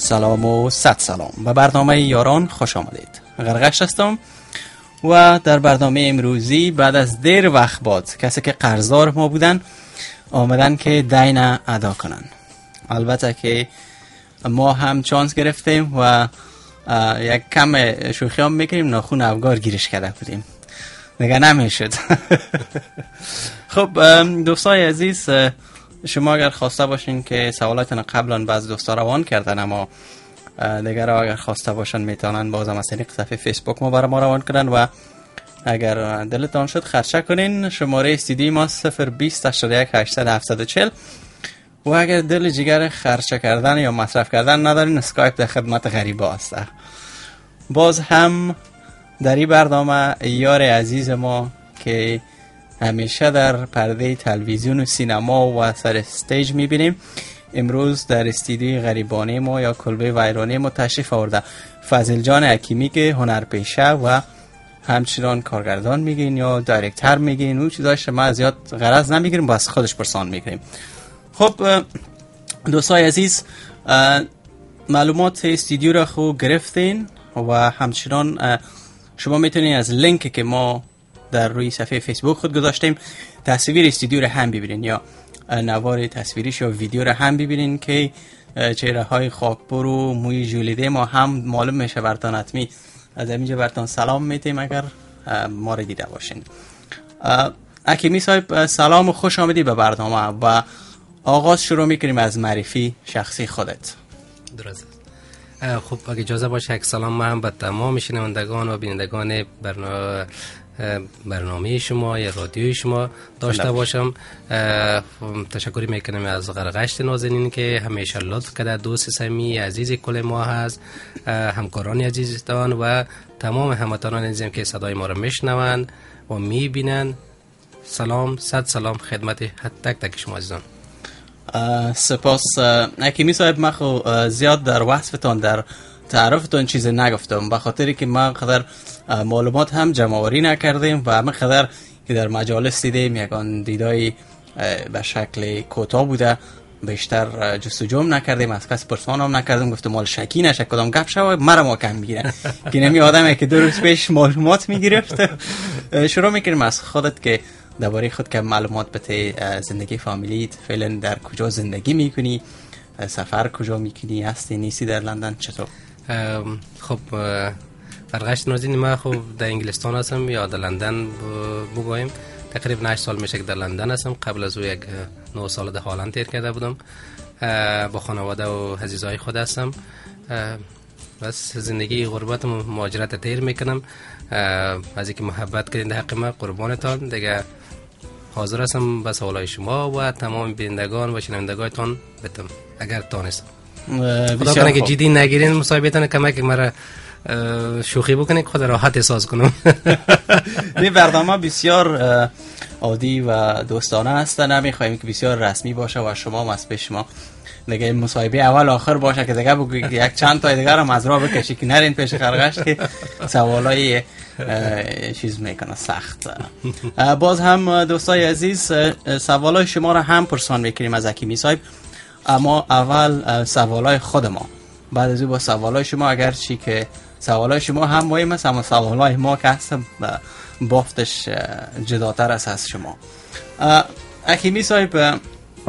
سلام و صد سلام به برنامه یاران خوش آمدید. غرغشت هستم و در برنامه امروزی بعد از دیر وقت بعد کسی که قرضدار ما بودن آمدن که دین ادا کنن. البته که ما هم چانس گرفتیم و یک کم شوخی هم میکنیم، ناخون افگار گیرش کرده بودیم دیگه نمیشد. خب دوستای عزیز، شما اگر خواسته باشین که سوالاتنا قبلا بعض دوستا روان کردن اما دیگر اگر خواسته باشن میتونن بازم از طریق صفحه فیسبوک ما برای ما روان کنن و اگر دلتان شد خرچه کنین. شماره استودیوی ما 02081800740 و اگر دل جگر خرچه کردن یا مصرف کردن ندارین اسکایپ در خدمت غریبا است. باز هم در این برنامه یار عزیز ما که همیشه در پرده تلویزیون و سینما و سر استیج میبینیم امروز در استودیوی غریبانه ما یا کلبه ویرانه ما تشریف آورده. فضل جان حکیمی که هنرپیشه و همچنان کارگردان میگین یا دایرکتر میگین، اون چیزاش ما زیاد غرض نمیگیریم، بس خودش پرسان میکنیم. خب دوستای عزیز، معلومات استودیو را خوب گرفتین و همچنان شما میتونین از لینک که ما در روی صفحه فیسبوک خود گذاشتیم تصویر استودیو را هم ببینین یا نوار تصویریش یا ویدیو را هم ببینین که چهره های خاکبر و موی ژولیده ما هم معلوم میشه براتون. حتمی از اینجا براتون سلام میتیم اگر ما را دیده باشین. حکیمی صاحب سلام و خوش آمدی به برنامه و آغاز شروع میکنیم از معرفی شخصی خودت. درست. خب اگه اجازه باشه یک سلام ما هم به تمام شنوندگان و بینندگان برنامه شما یا رادیوی شما داشته باشم. تشکر میکنم از غرغشت نازنین که همیشه لطف کرده، دوست صمیمی عزیز کل ما هست، همکاران عزیزتان و تمام هموطنان عزیزم که صدای ما رو میشنوند و میبینن. سلام، صد سلام خدمت تک تک شما عزیزان. سپاس حکیمی صاحب. من خو زیاد در وصفتان در تعارفتون چیز نگفتم به خاطری که ما قدر معلومات هم جمع‌آوری نکردیم و همه قدر که در مجالس دیدیم یکان دیدای به شکل کوتاه بوده، بیشتر جستجو نکردیم، از کس پرسان هم نکردیم، گفتم مال شکی نشه کدام گپ شوه مرا ما کم میگیره که نمی آدمی که 2 روز پیش معلومات میگرفت. شروع میکنیم از خودت که درباره خود که معلومات بده. زندگی فامیلیت فعلا در کجا زندگی میکنی، سفر کجا میکنی، هستی نیستی در لندن چطور؟ خب غرغشت نازنین، ما خب در انگلستان هستم یا در لندن بگویم. تقریبا 8 سال میشه که در لندن هستم. قبل از او 9 سال در هالند تیر کرده بودم. با خانواده و عزیزای خود هستم. بس زندگی غربت و مهاجرت تیر میکنم. از اینکه محبت کردین در حق ما قربانتان دیگه. حاضر هستم به سوالای شما و تمام بینندگان و شنوندگانتان بتم اگر تانستم. خدا کنه که جدی نگیرین مصاحبهتون، کمک مرا شوخی بکنه خود راحت احساس کنم. این برنامه بسیار عادی و دوستانه است، نمیخوایم که بسیار رسمی باشه و شما هم از پیش ما دیگه مصاحبه اول آخر باشه که دیگه یک چند تا دیگه هم از راه بکشی که نرین پیش غرغشت که سوالای چیز میکنه سخت. باز هم دوستای عزیز سوالای شما را هم پرسان میکنیم از حکیمی صاحب، اما اول سوالای خود ما، بعد از او با سوالای شما. اگر چی که سوالای شما هم مهم است اما سوالای ما که هست بافتش جداتر است از شما. حکیمی صاحب،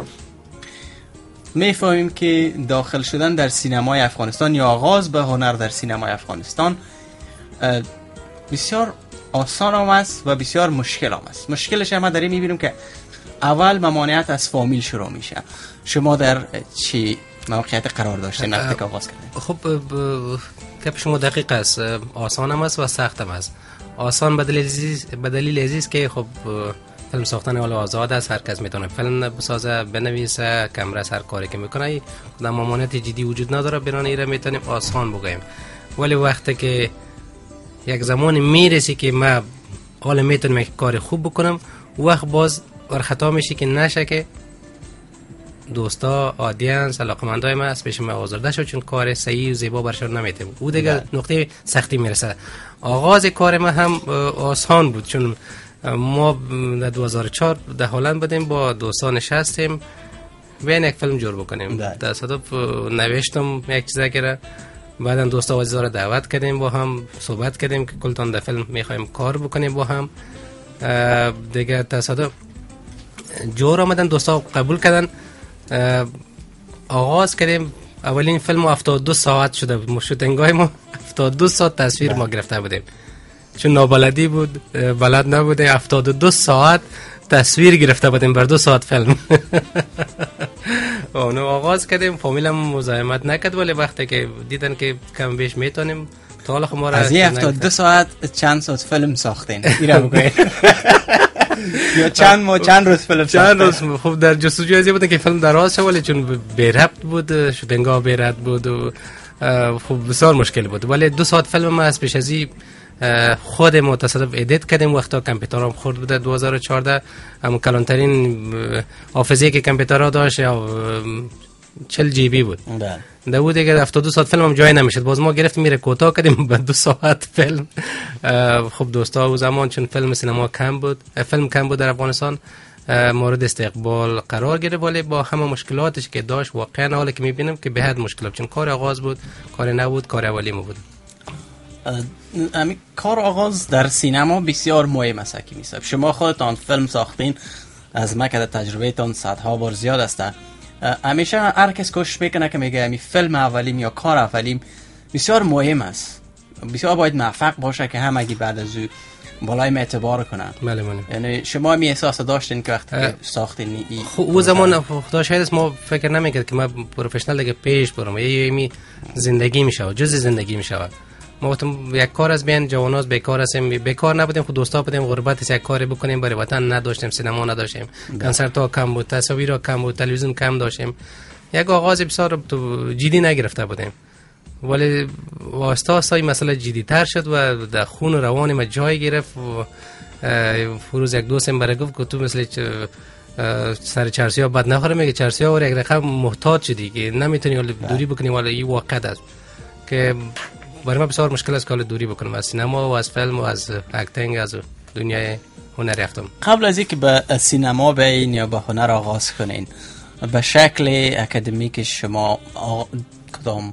میفهمیم که داخل شدن در سینمای افغانستان یا آغاز به هنر در سینمای افغانستان بسیار آسان هم است و بسیار مشکل هم است. مشکلش هم در این میبینیم که اول ممانعت از فامیل شروع میشه. شما در چی موقعیت قرار داشتین وقتی که آغاز کردین؟ خب گپ شما دقیق است. آسان هم است و سخت هم است. آسان به دلیل عزیز که خب فیلم ساختن حال آزاد است، هر کس میتونه فیلم بسازه، بنویسه، کمره هر کاری که میکنه. در ممانعت جدی وجود نداره، برانه ایره میتونیم آسان بگویم. ولی وقتی که یک زمان میرسی که ما حالا میتونم یک کار خوب بکنم، وقت باز ور خطا میشه که نشه که دوستا، آدینس، علاقمندای ما از پیش ما آزرده شد چون کار صحیح و زیبا برشون نمیته. او دیگه نقطه سختی میرسه. آغاز کار ما هم آسان بود چون ما در 2004 در هلند بودیم، با دوستان نشستیم بیاین یک فیلم جور بکنیم. تصادف نوشتم یک چیزا که بعدا دوستا عزیزا رو دعوت کردیم، با هم صحبت کردیم که کلتان در فیلم میخوایم کار بکنیم با هم. دیگه تصادف جور آمدن، دوستا قبول کردن، آغاز کردیم. اولین فیلم 72 ساعت شده، شوتینگای ما 72 ساعت تصویر ما گرفته بودیم، چون نابلدی بود، بلد نبوده. 72 ساعت تصویر گرفته بودیم بر 2 ساعت فیلم. اونو آغاز کردیم، فامیلم مزاحمت نکرد، ولی وقتی که دیدن که کم بیش میتونیم تا حالا خب ما را از 72 ساعت چند ساعت فیلم ساختین ایرا بگوین؟ یا چند روز فیلم ساختین؟ چند روز. خب در جستجوی ازی بودن که فیلم دراز شد، ولی چون بی ربط بود، شوتینگا بی ربط بود و خب بسیار مشکل بود. ولی 2 ساعت فیلم ما از پیش ازی خود متصادف ادیت کردیم. وقتا کامپیوترم خورد بوده 2014، اما کلانترین حافظه که کامپیوترها داشت یا 40 جی بی بود. ده بود دیگه 72 ساعت فیلم هم جای نمیشد. باز ما گرفتیم میره کوتاه کردیم به 2 ساعت فیلم. خب دوستا و زمان چون فیلم سینما کم بود، فیلم کم بود در افغانستان، مورد استقبال قرار گرفت، ولی با همه مشکلاتش که داشت واقعا حالا که میبینم که به حد مشکلات، چون کار آغاز بود، کار نبود، کار اولی ما بود. امی کار آغاز در سینما بسیار مهم است که میشه. شما خودتان فیلم ساختین، از ما که تجربه تان صدها بار زیاد است. همیشه هر کس کوشش میکنه که میگه امی فیلم اولیم یا کار اولیم بسیار مهم است، بسیار باید موفق باشه که همگی بعد از او بالای اعتبار کنن. بله. یعنی شما می احساس داشتین که وقتی که ساختین او زمان خدا شاید ما فکر نمیکرد که ما پروفشنال دیگه پیش برم، یه زندگی میشه، جز زندگی میشه. ما وقتم یک کار از بین جواناز بیکار هستیم، بیکار نبودیم، خود دوستا بودیم، غربت یک کاری بکنیم برای وطن نداشتیم، سینما نداشتیم، کنسرت ها کم بود، تصاویر ها کم بود، تلویزیون کم داشتیم، یک آغاز بسیار جدی نگرفته بودیم. ولی واسطه این مسئله جدی تر شد و در خون و روان ما جای گرفت. و فروز یک دوستم برای گفت که تو مثل سر چرسی ها بد نخوره، میگه چرسی ها و یک رقم محتاط شدی که نمیتونی دوری بکنی. ولی این واقعیت است که برای ما بسیار مشکل است که دوری بکنم از سینما و از فیلم و از اکتینگ، از دنیای هنر رفتم. قبل از اینکه به سینما بیاین یا به هنر آغاز کنین، به شکل اکادمیک شما کدام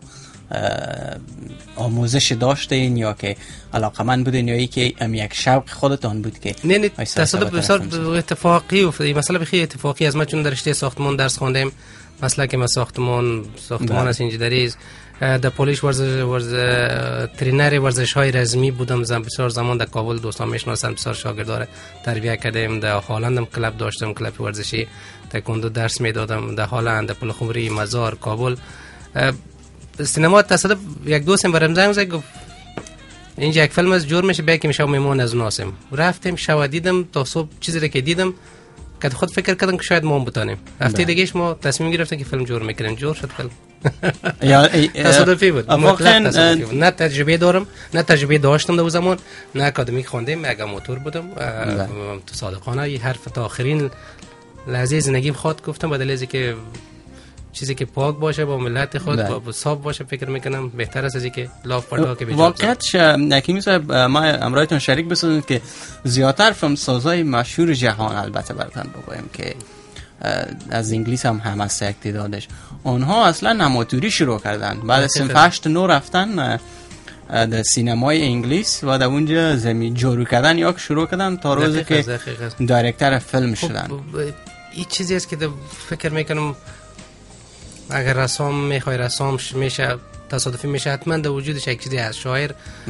آموزش داشتین یا که علاقمند بودین یا ای که یک شوق خودتان بود که نه تصادف بسیار اتفاقی و مثلا بخی اتفاقی از ما، چون در رشته ساختمان درس خواندم، مثلا که ما ساختمان از انجینری در پولیش ترینر ورزش های رزمی بودم. بسیار زمان در کابل دوستان میشناسن، بسیار شاگردار تربیت کردم. در هالندم کلب داشتم، کلب ورزشی تکواندو درس میدادم در هالند، در پلخمری، مزار، کابل. سینما تصادف یک دوستم برام زنگ زد گفت اینجا یک فیلم از جور میشه، بیا که میشه میمون از ناسم. رفتم شب دیدم تا صبح، چیزی که دیدم که خود فکر کردم که شاید ما بتونیم. هفته دیگهش ما تصمیم گرفتیم که فیلم جور میکنیم، جور شد فیلم. تصادفی بود، مطلق تصادفی بود. نه تجربه دارم، نه تجربه داشتم در زمان، نه اکادمیک خواندم، یک موتور بودم. تو صادقانه یه حرف تا آخرین لحظه زندگیم خود گفتم، بدل از که چیزی که پاک باشه با ملت خود با صاحب باشه، فکر میکنم بهتر است از اینکه لاف پردا که بجوزه. واقعاش نکیم صاحب، ما امرایتون شریک بسازید که زیادتر فیلم سازای مشهور جهان، البته براتون بگویم که از انگلیس هم هست یک تعدادش، اونها اصلا اماتوری شروع کردن، بعد از صنف 8 9 رفتن در سینمای انگلیس و در اونجا زمین جارو کردن یا شروع کردن تا روزی که دایرکتور فیلم شدن. این چیزی است که فکر میکنم اگر رسام میخوای رسام میشه، تصادفی میشه، حتما در وجودش یک چیزی از شاعر.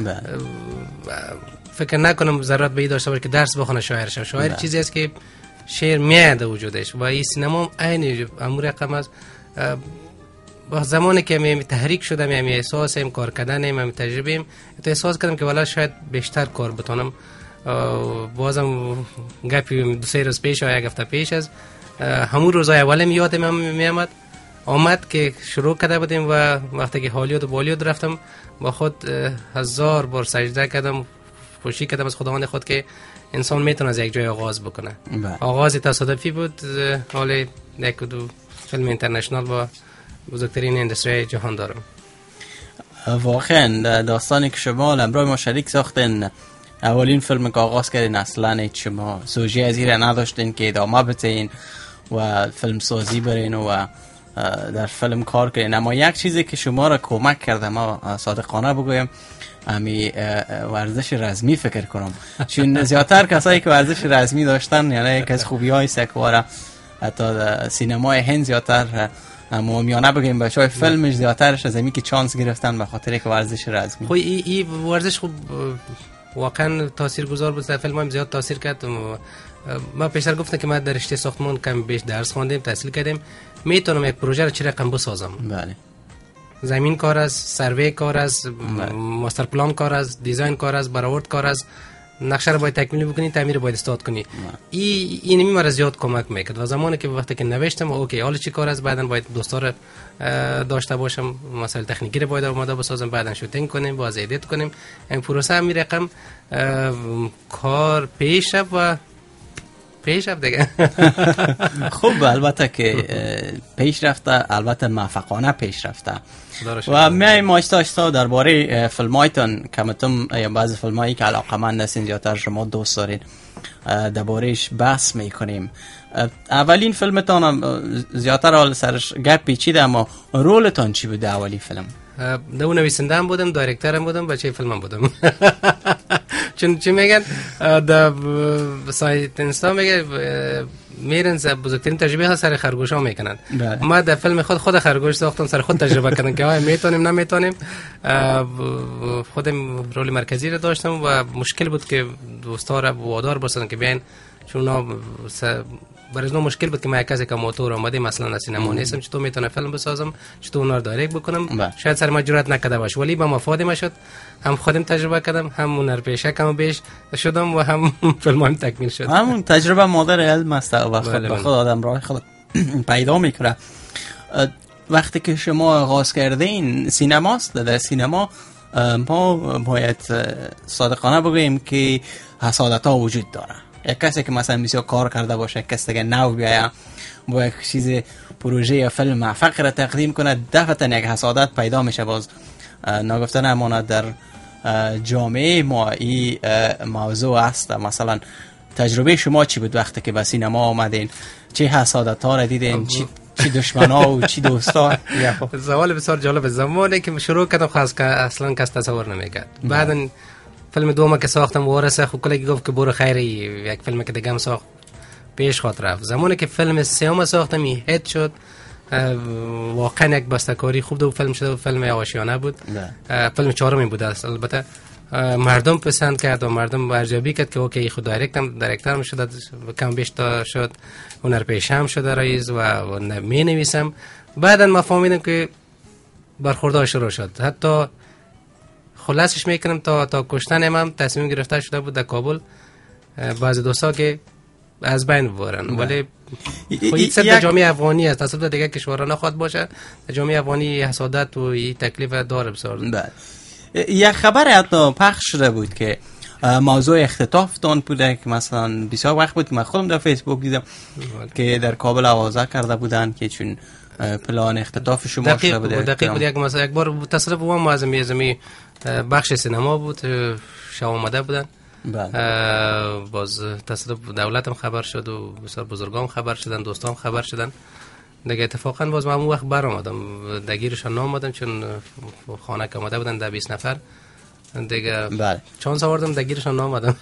فکر نکنم ضرورت به این داشته باشه که درس بخونه شاعر شه. شاعر چیزی است که شعر میاد در وجودش و این سینما عین امور رقم است. با زمانی که می تحریک شدم، می احساس کار کردن، می تجربه تو احساس کردم که والا شاید بیشتر کار بتونم. بازم گپی 2-3 روز پیش یا یک هفته پیش از همون روزای اول یادم میامد آمد که شروع کرده بودیم و وقتی که هالیوود و بالیوود رفتم با خود 1000 بار سجده کردم، خوشی کردم از خداوند خود که انسان میتونه از یک جای آغاز بکنه. آغاز تصادفی بود، حالا یک دو فیلم اینترنشنال با بزرگترین اندستری جهان دارم. واقعا داستانی که شما همراه ما شریک ساختین، اولین فیلم که آغاز کردین اصلا شما سوژه از این نداشتین که ادامه بتین و فیلم سازی برین و در فیلم کار کنین. اما یک چیزی که شما را کمک کرده، ما صادقانه بگویم، امی ورزش رزمی فکر کنم، چون زیادتر کسایی که ورزش رزمی داشتن، یعنی یک از خوبی‌های سکواره حتی سینمای هند زیادتر مومیانه بگیم بچهای فیلمش زیادترش از امی که چانس گرفتن به خاطر که ورزش رزمی. خب این ورزش خوب واقعا تاثیرگذار بود در فیلم هم زیاد تاثیر کرد. ما پیشتر گفتم که ما در رشته ساختمان کم بیش درس خواندیم، تحصیل کردیم، میتونم یک پروژه رو چه رقم بسازم. بله. زمین کار است، سروی کار است، ماستر پلان کار است، دیزاین کار است، برآورد کار است، نقشه رو باید تکمیل بکنی، تعمیر باید استاد کنی. این مرا زیاد کمک میکرد و زمانی که وقتی که نوشتم اوکی حالا چی کار است، بعدن باید دوستا رو داشته باشم، مسائل تکنیکی رو باید آماده بسازم، بعدن شوتینگ کنیم، باز ادیت کنیم. این پروسه هم رقم کار پیش و دیگه. خوب، البته که پیش رفته، البته موفقانه پیش رفته. و میایم آهسته درباره فیلمایتون کمتم یا بعضی فیلمایی که علاقه‌مند هستین زیادتر شما دوست دارین دربارهش بحث میکنیم. اولین فیلمتان زیادتر حال سرش گپ پیچیده، اما رولتان چی بود اولین فیلم؟ دو نویسنده هم بودم، دایرکتر هم بودم، بچه فیلم هم بودم. چون چی میگن در سایت اینستا میگه میرن بزرگترین تجربه ها سر خرگوش ها میکنن. ما در فیلم خود خرگوش ساختم، سر خود تجربه کردم که میتونیم نمیتونیم. خودم رول مرکزی رو داشتم و مشکل بود که دوستا رو وادار بسازم که بیاین، چون برای اون مشکل بود که ما کسی که موتور اومده مثلا سینما نیستم، چطور میتونه فیلم بسازم، چطور اون رو دایرکت بکنم. شاید سر ما جرئت نکرده باشه، ولی با مفاد ما شد، هم خودم تجربه کردم، هم هنر پیشه کم بیش شدم و هم فیلمم تکمیل شد. همون تجربه مادر علم است و خود آدم راه خود پیدا میکنه. وقتی که شما آغاز کردین سینماست، در سینما ما باید صادقانه بگوییم که حسادت ها وجود داره. یک کسی که مثلا بسیار کار کرده باشه، یک کسی که نو بیاید با یک چیز پروژه یا فیلم موفق را تقدیم کنه، دفعتا یک حسادت پیدا میشه. باز نگفته نماند در جامعه ما این موضوع است. مثلا تجربه شما چی بود وقتی که به سینما آمدین؟ چه حسادت ها را دیدین؟ چی دشمن ها و چی دوستا؟ سوال بسیار جالب. زمانی که شروع کردم خواست که اصلا کس تصور نمیکرد. بعدن فیلم دوم که ساختم وارثه، خب کلی گفت که برو خیری، یک فیلم که دیگه هم ساخت پیش خاطر رفت. زمانی که فیلم سوم ساختم این هیت شد، واقعا یک بسته‌کاری خوب دو فیلم شد، فیلم آشیانه بود. فیلم چهارمی بود البته. مردم پسند کرد و مردم ارزیابی کرد که اوکی خود دایرکتر شد، کم بیش تا شد، هنرپیشه‌ام شده رئیس و می نویسم. بعدن ما فهمیدم که برخوردها شروع شد. حتی خلاصش میکنم تا کشتن هم تصمیم گرفته شده بود در کابل. بعضی دوستا که از بین ببرن، ولی خودی در جامعه افغانی است، اصلا دیگه کشورها نخواد باشه. در جامعه افغانی حسادت و این تکلیف داره بسیار. یک خبر حتی پخش شده بود که موضوع اختطافتان بوده، که مثلا بسیار وقت بود من خودم در فیسبوک دیدم که در کابل آوازه کرده بودن که چون پلان اختطاف شما شده بوده. دقیق بود. یک بار تصادف بودم از می بخش سینما بود، شو آمده بودن. باز تصادف دولت هم خبر شد و بسیار بزرگان خبر شدن، دوستان خبر شدن دیگه. اتفاقا باز من اون وقت برآمدم، دگیرشان نامدم چون خانه که آمده بودن 20 نفر دیگه. بله. چانس آوردم دگیرشان نامدم.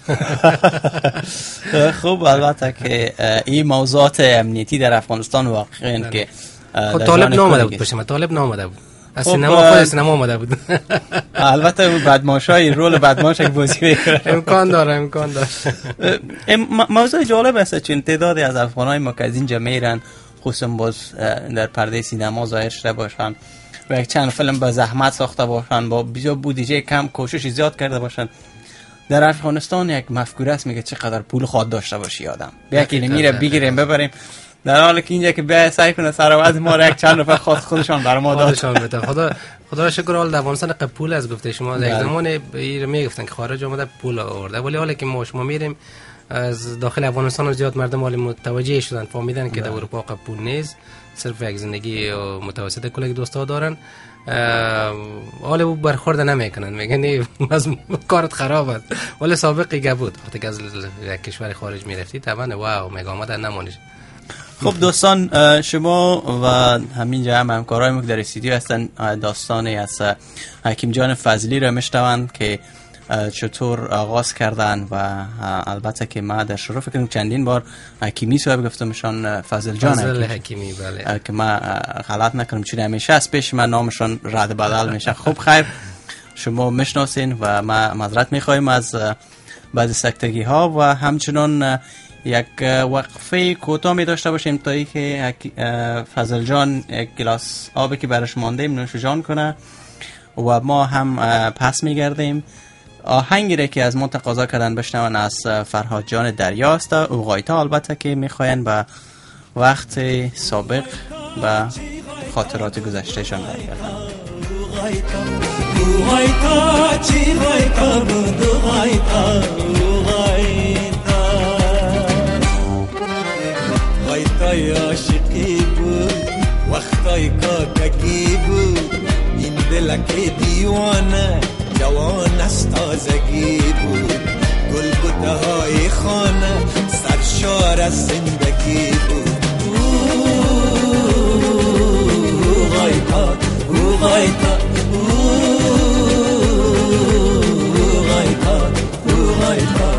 خوب، البته که این موضوعات امنیتی در افغانستان واقعا که خود طالب نامده بود پشت ما، طالب نامده بود از سینما، خود سینما آمده بود. البته بدماشای رول بدماش یک بازی میکنه. امکان داره. موضوع جالب است چون تعدادی از افغانای ما که از اینجا میرن، خصوصا باز در پرده سینما ظاهر شده باشن و یک چند فیلم با زحمت ساخته باشن، با بسیار بودجه کم کوشش زیاد کرده باشن. در افغانستان یک مفکوره است میگه چقدر پول خود داشته باشی آدم، بیا که میره بگیریم ببریم، در حالی که اینجا که بیا سعی کنه سروت ما را یک چند نفر خودشان بر ما داد. خدا شکر حال در افغانستان پول از گفته شما یک زمان میگفتن که خارج اومده پول آورده، ولی حالا که ما میریم از داخل افغانستان زیاد مردم حال متوجه شدن، فهمیدن که در اروپا پول نیست، صرف یک زندگی متوسط کلی دوستا دارن. حال او برخورد نمیکنن، میگن از کارت خراب است، ولی سابقی بود وقتی که از یک کشور خارج میرفتی طبعا واو میگه آمدن نمونیش. خب دوستان، شما و همینجا همکارای ما که در استودیو هستن داستانی از حکیم جان فضلی را میشنوند که چطور آغاز کردن و البته که ما در شروع فکر کنم چندین بار حکیمی صاحب گفتمشان فضل جان حکیمی، بله، که ما غلط نکنم چون همیشه از پیش من نامشان رد بدل میشه. خب خیر، شما میشناسین و ما معذرت میخوایم از بعضی سکتگی ها و همچنان یک وقفه کوتاه می داشته باشیم تا ای که فضل جان یک گلاس آبی که برش مانده نوش جان کنه و ما هم پس می گردیم. آهنگی را که از ما تقاضا کردن بشنون از فرهاد جان دریاست، اوغایتا، البته که می خواین به وقت سابق و خاطرات گذشته شان برگردن. اوغایتا چی غایتا بود، اوغایتا غایتای عاشقی بود، وقتای کاککی بود، این دلک دیوانه جوان از تازگی بود، گلبوته های خانه سرشار از زندگی بود. اوغایتا اوغایتا اوغایتا اوغایتا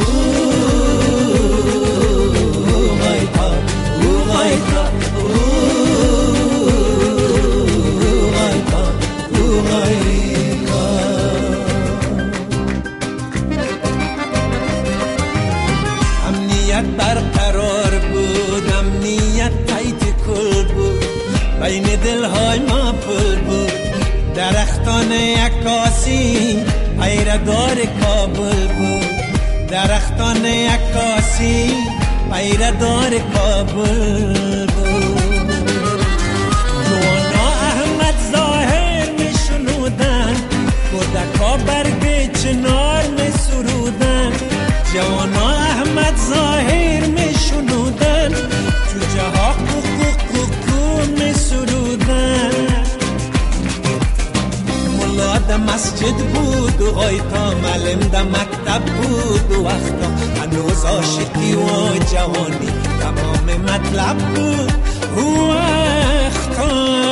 برقرار بود، امنیت تایت کل بود، بین دلهای ما پل بود، درختان عکاسی پیردار کابل بود، درختان عکاسی پیردار کابل بود. جوانا احمد ظاهر می شنودن، کودکا برگ چنار می سرودن، جوانا احمد ظاهر می شنودن، جوجه ها کوکو می سرودن. ملا ده مسجد بود و غایتا معلم ده مکتب بود و وقتا هنوز عاشقی و جوانی تمام مطلب بود و وقتا.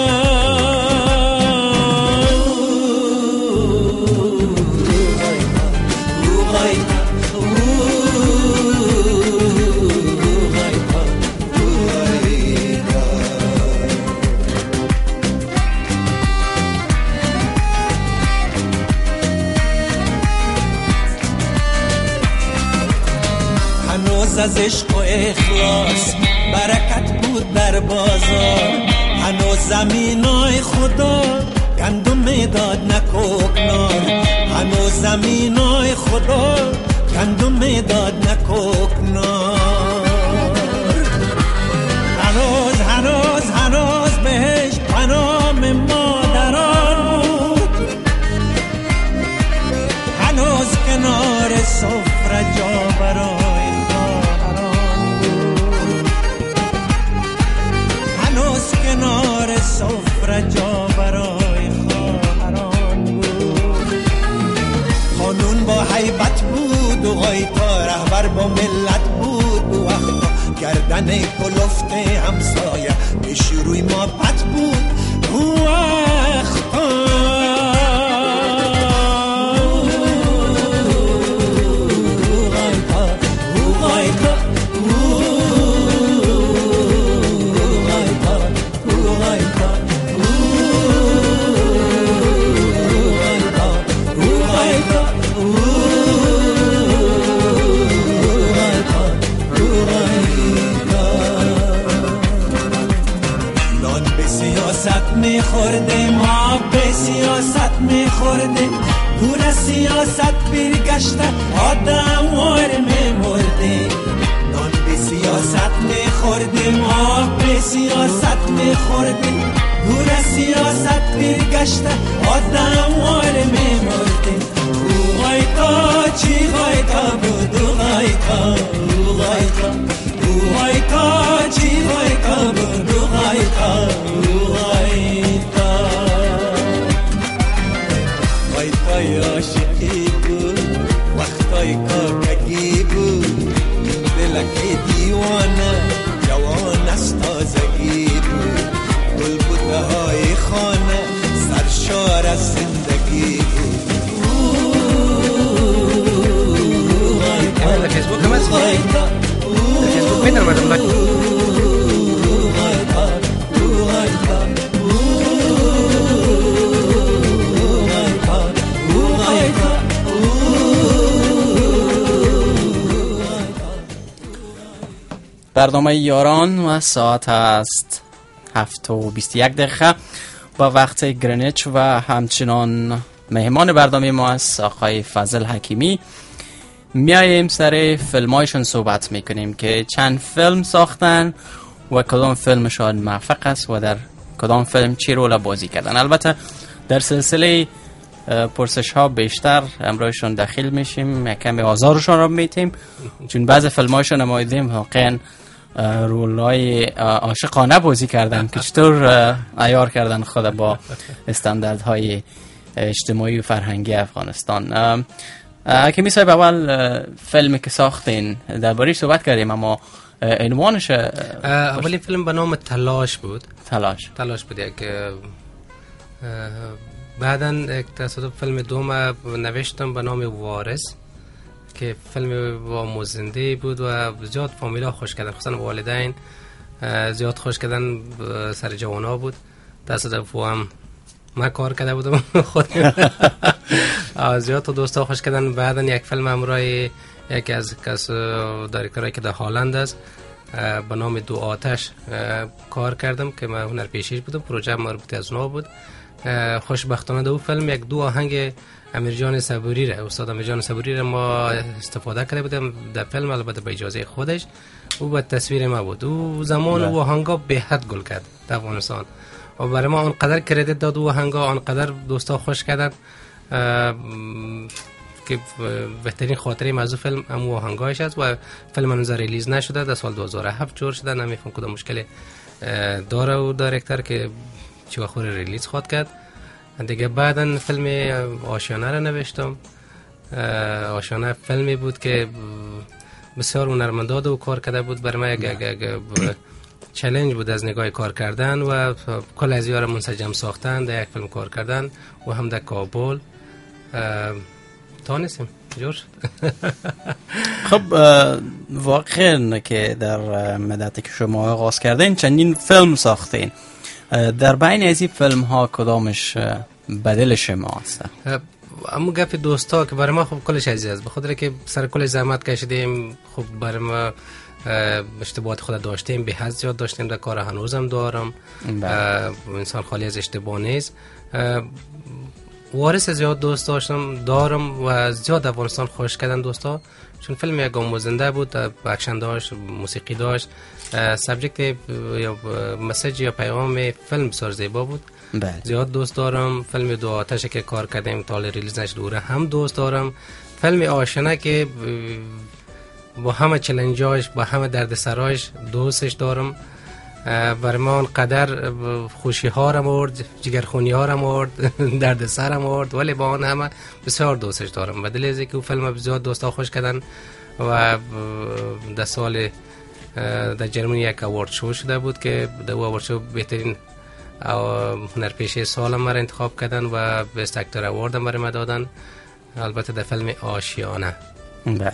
از عشق و اخلاص برکت بود در بازار، هنوز زمینای خدا گندم میداد نکوکنار، هنوز زمینای خدا گندم میداد نکوکنار. هنوز بهش پنام مادران بود، هنوز کنار سفره جا برای کنار سفره جا برای خواهران بود. قانون با حیبت بود و غایتا رهبر با ملت بود و وقتا گردن کلفت همسایه پیش روی ما پت بود و وقتا. میخوردیم ما به سیاست میخوردیم، دور سیاست برگشته آدم وار میمردیم. نان به سیاست میخوردیم ما به سیاست میخوردیم، دور سیاست برگشته آدم وار میمردیم. اوغایتا چی غایتا بود، اوغایتا اوغایتا اوغایتا چی غایتا بود، اوغایتا غایتای عاشقی بود، وقتای کاکگی بود، دلک دیوانه جوان از گلبوته های خانه سرشار از زندگی بود. در فیسبوک هم هست، در فیسبوک میدن مردم لایک. برنامه یاران و ساعت است 7:21 با وقت گرینیچ و همچنان مهمان برنامه ما است آقای فضل حکیمی. میاییم سر فیلمایشون صحبت میکنیم که چند فیلم ساختن و کدام فیلمشان موفق است و در کدام فیلم چی رول بازی کردن. البته در سلسله پرسش ها بیشتر امروزشون داخل میشیم، یکم آزارشون رو میتیم چون بعضی فیلمایشون ما دیدیم واقعا رولای عاشقانه بازی کردن که چطور عیار کردن خود با استانداردهای اجتماعی و فرهنگی افغانستان. حکیمی صاحب، اول فیلمی که ساختین درباره‌اش صحبت کردیم اما عنوانش اولی فیلم به نام تلاش بود. تلاش بود یک بعداً یک تصادف فیلم دوم نوشتم به نام وارث که فیلم با موزنده بود و زیاد فامیلا خوش کردن، خصوصا والدین زیاد خوش کردن، سر جوانا بود. تصادف هم من کار کرده بودم خودم زیاد تو دوستا خوش کردن. بعداً یک فیلم همراه یکی از دایرکتورایی که در هلند است به نام دو آتش کار کردم که من هنرپیشه‌اش بودم، پروژه مربوط از اونها بود. خوشبختانه در فیلم یک دو آهنگ امیرجان صبوری را، استاد امیرجان صبوری را ما استفاده کرده بودیم در فیلم، البته به اجازه خودش. او با تصویر ما بود. او زمان او آهنگا به حد گل کرد در افغانستان و برای ما آنقدر کردیت داد او آهنگا، آنقدر دوستا خوش کردن که بهترین خاطره موضوع فیلم همون آهنگایش است و فیلم هنوز ریلیز نشده، در سال 2007 جور شده. نمیفهم کدام مشکل داره و دایرکتور که چه وقت ریلیز خواهد کرد دیگه. بعدن فیلم آشیانه را نوشتم. آشیانه فیلمی بود که بسیار هنرمندانه و کار کرده بود. برای من یک چالش بود از نگاه کار کردن و کل از یار منسجم ساختن در یک فیلم کار کردن و هم در کابل تانستیم جور شد. خب واقعا که در مدتی که شما آغاز کردین چندین فیلم ساختین، در بین از این فیلم ها کدامش بدل شما است؟ اما گپ دوستا که برای ما خب کلش عزیز است، بخاطر که سر کل زحمت کشیدیم. خب برای ما اشتباهات خود داشتیم، به حد زیاد داشتیم، در کار هنوزم دارم. انسان خالی از اشتباه نیست. وارث زیاد دوست دارم و زیاد افغانستان خوش کردن دوستا، چون فیلم یک آموزنده بود، اکشن داشت، موسیقی داشت، سابجکت یا مسیج یا پیغام فیلم بسیار زیبا بود. زیاد دوست دارم. فیلم دو آتش که کار کردیم تا ریلیز نشد دوره هم دوست دارم. فیلم آشنا که با همه چالنجاش، با همه دردسراش دوستش دارم. برای ما اونقدر خوشی ها را مرد، جگرخونی ها را مرد، درد سر مرد، ولی با آن همه بسیار دوستش دارم. بدل از اینکه فیلم بسیار دوستا خوش کردن و در سال در جرمنی یک اوارد شو شده بود که در اوارد شو بهترین هنرپیشه سال مرا انتخاب کردن و بیست اکتور اوارد مرا ما دادن، البته در فیلم آشیانه. بله.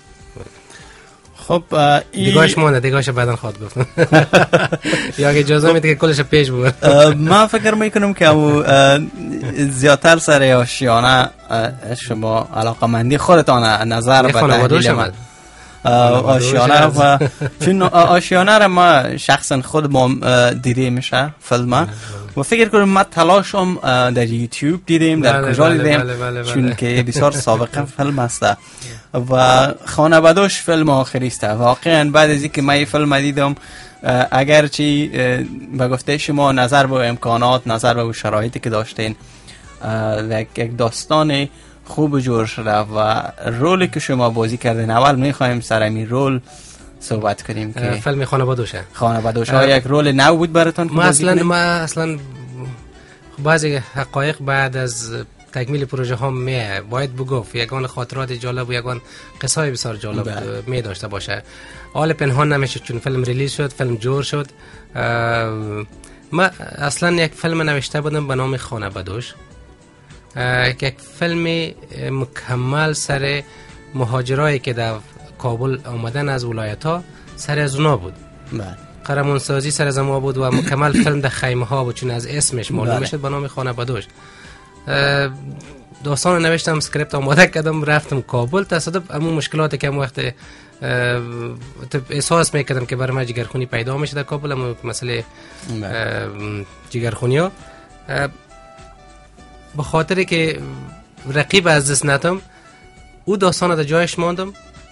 خب دیگاش مانده، دیگاش بعدن خواهد گفتم یا اگه اجازه میده که کلش پیش بود. من فکر میکنم که زیادتر سر آشیانه شما علاقمندی خودتان نظر به تحلیل من آشیانه و چون آشیانه را ما شخصا خود ما دیده میشه فیلم و فکر کنم ما تلاشم در یوتیوب دیدیم، در کجا دیدیم، چون که بسیار سابقه فیلم است و خانواده‌اش فیلم آخری است. واقعا بعد از اینکه من این فیلم دیدم، اگرچه به گفته شما نظر به امکانات، نظر به شرایطی که داشتین، یک داستان خوب جور شده و رولی که شما بازی کردین، اول میخوایم سر این رول صحبت کنیم که فیلم خانواده‌اش یک رول نو بود براتون. ما اصلا بعضی حقایق بعد از تکمیل پروژه ها باید بگفت، یگان خاطرات جالب و یگان قصه های بسیار جالب می داشته باشه. حال پنهان نمیشه، چون فیلم ریلیز شد، فیلم جور شد. من اصلا یک فیلم نوشته بودم به نام خانه بدوش، یک فیلم مکمل سر مهاجرایی که در کابل آمدن از ولایت ها، سر از اونا بود. قهرمان سازی سر از ما بود و مکمل فیلم در خیمه ها بود، چون از اسمش معلوم میشد به نام خانه بدوش. داستان نوشتم، اسکریپت آماده کردم، رفتم کابل. تصادف همون مشکلاتی که وقت احساس میکردم که برای من جگرخونی پیدا میشه در کابل، همون مسئله جگرخونی ها، به خاطر که رقیب از دست ندم او داستان در جایش ماندم،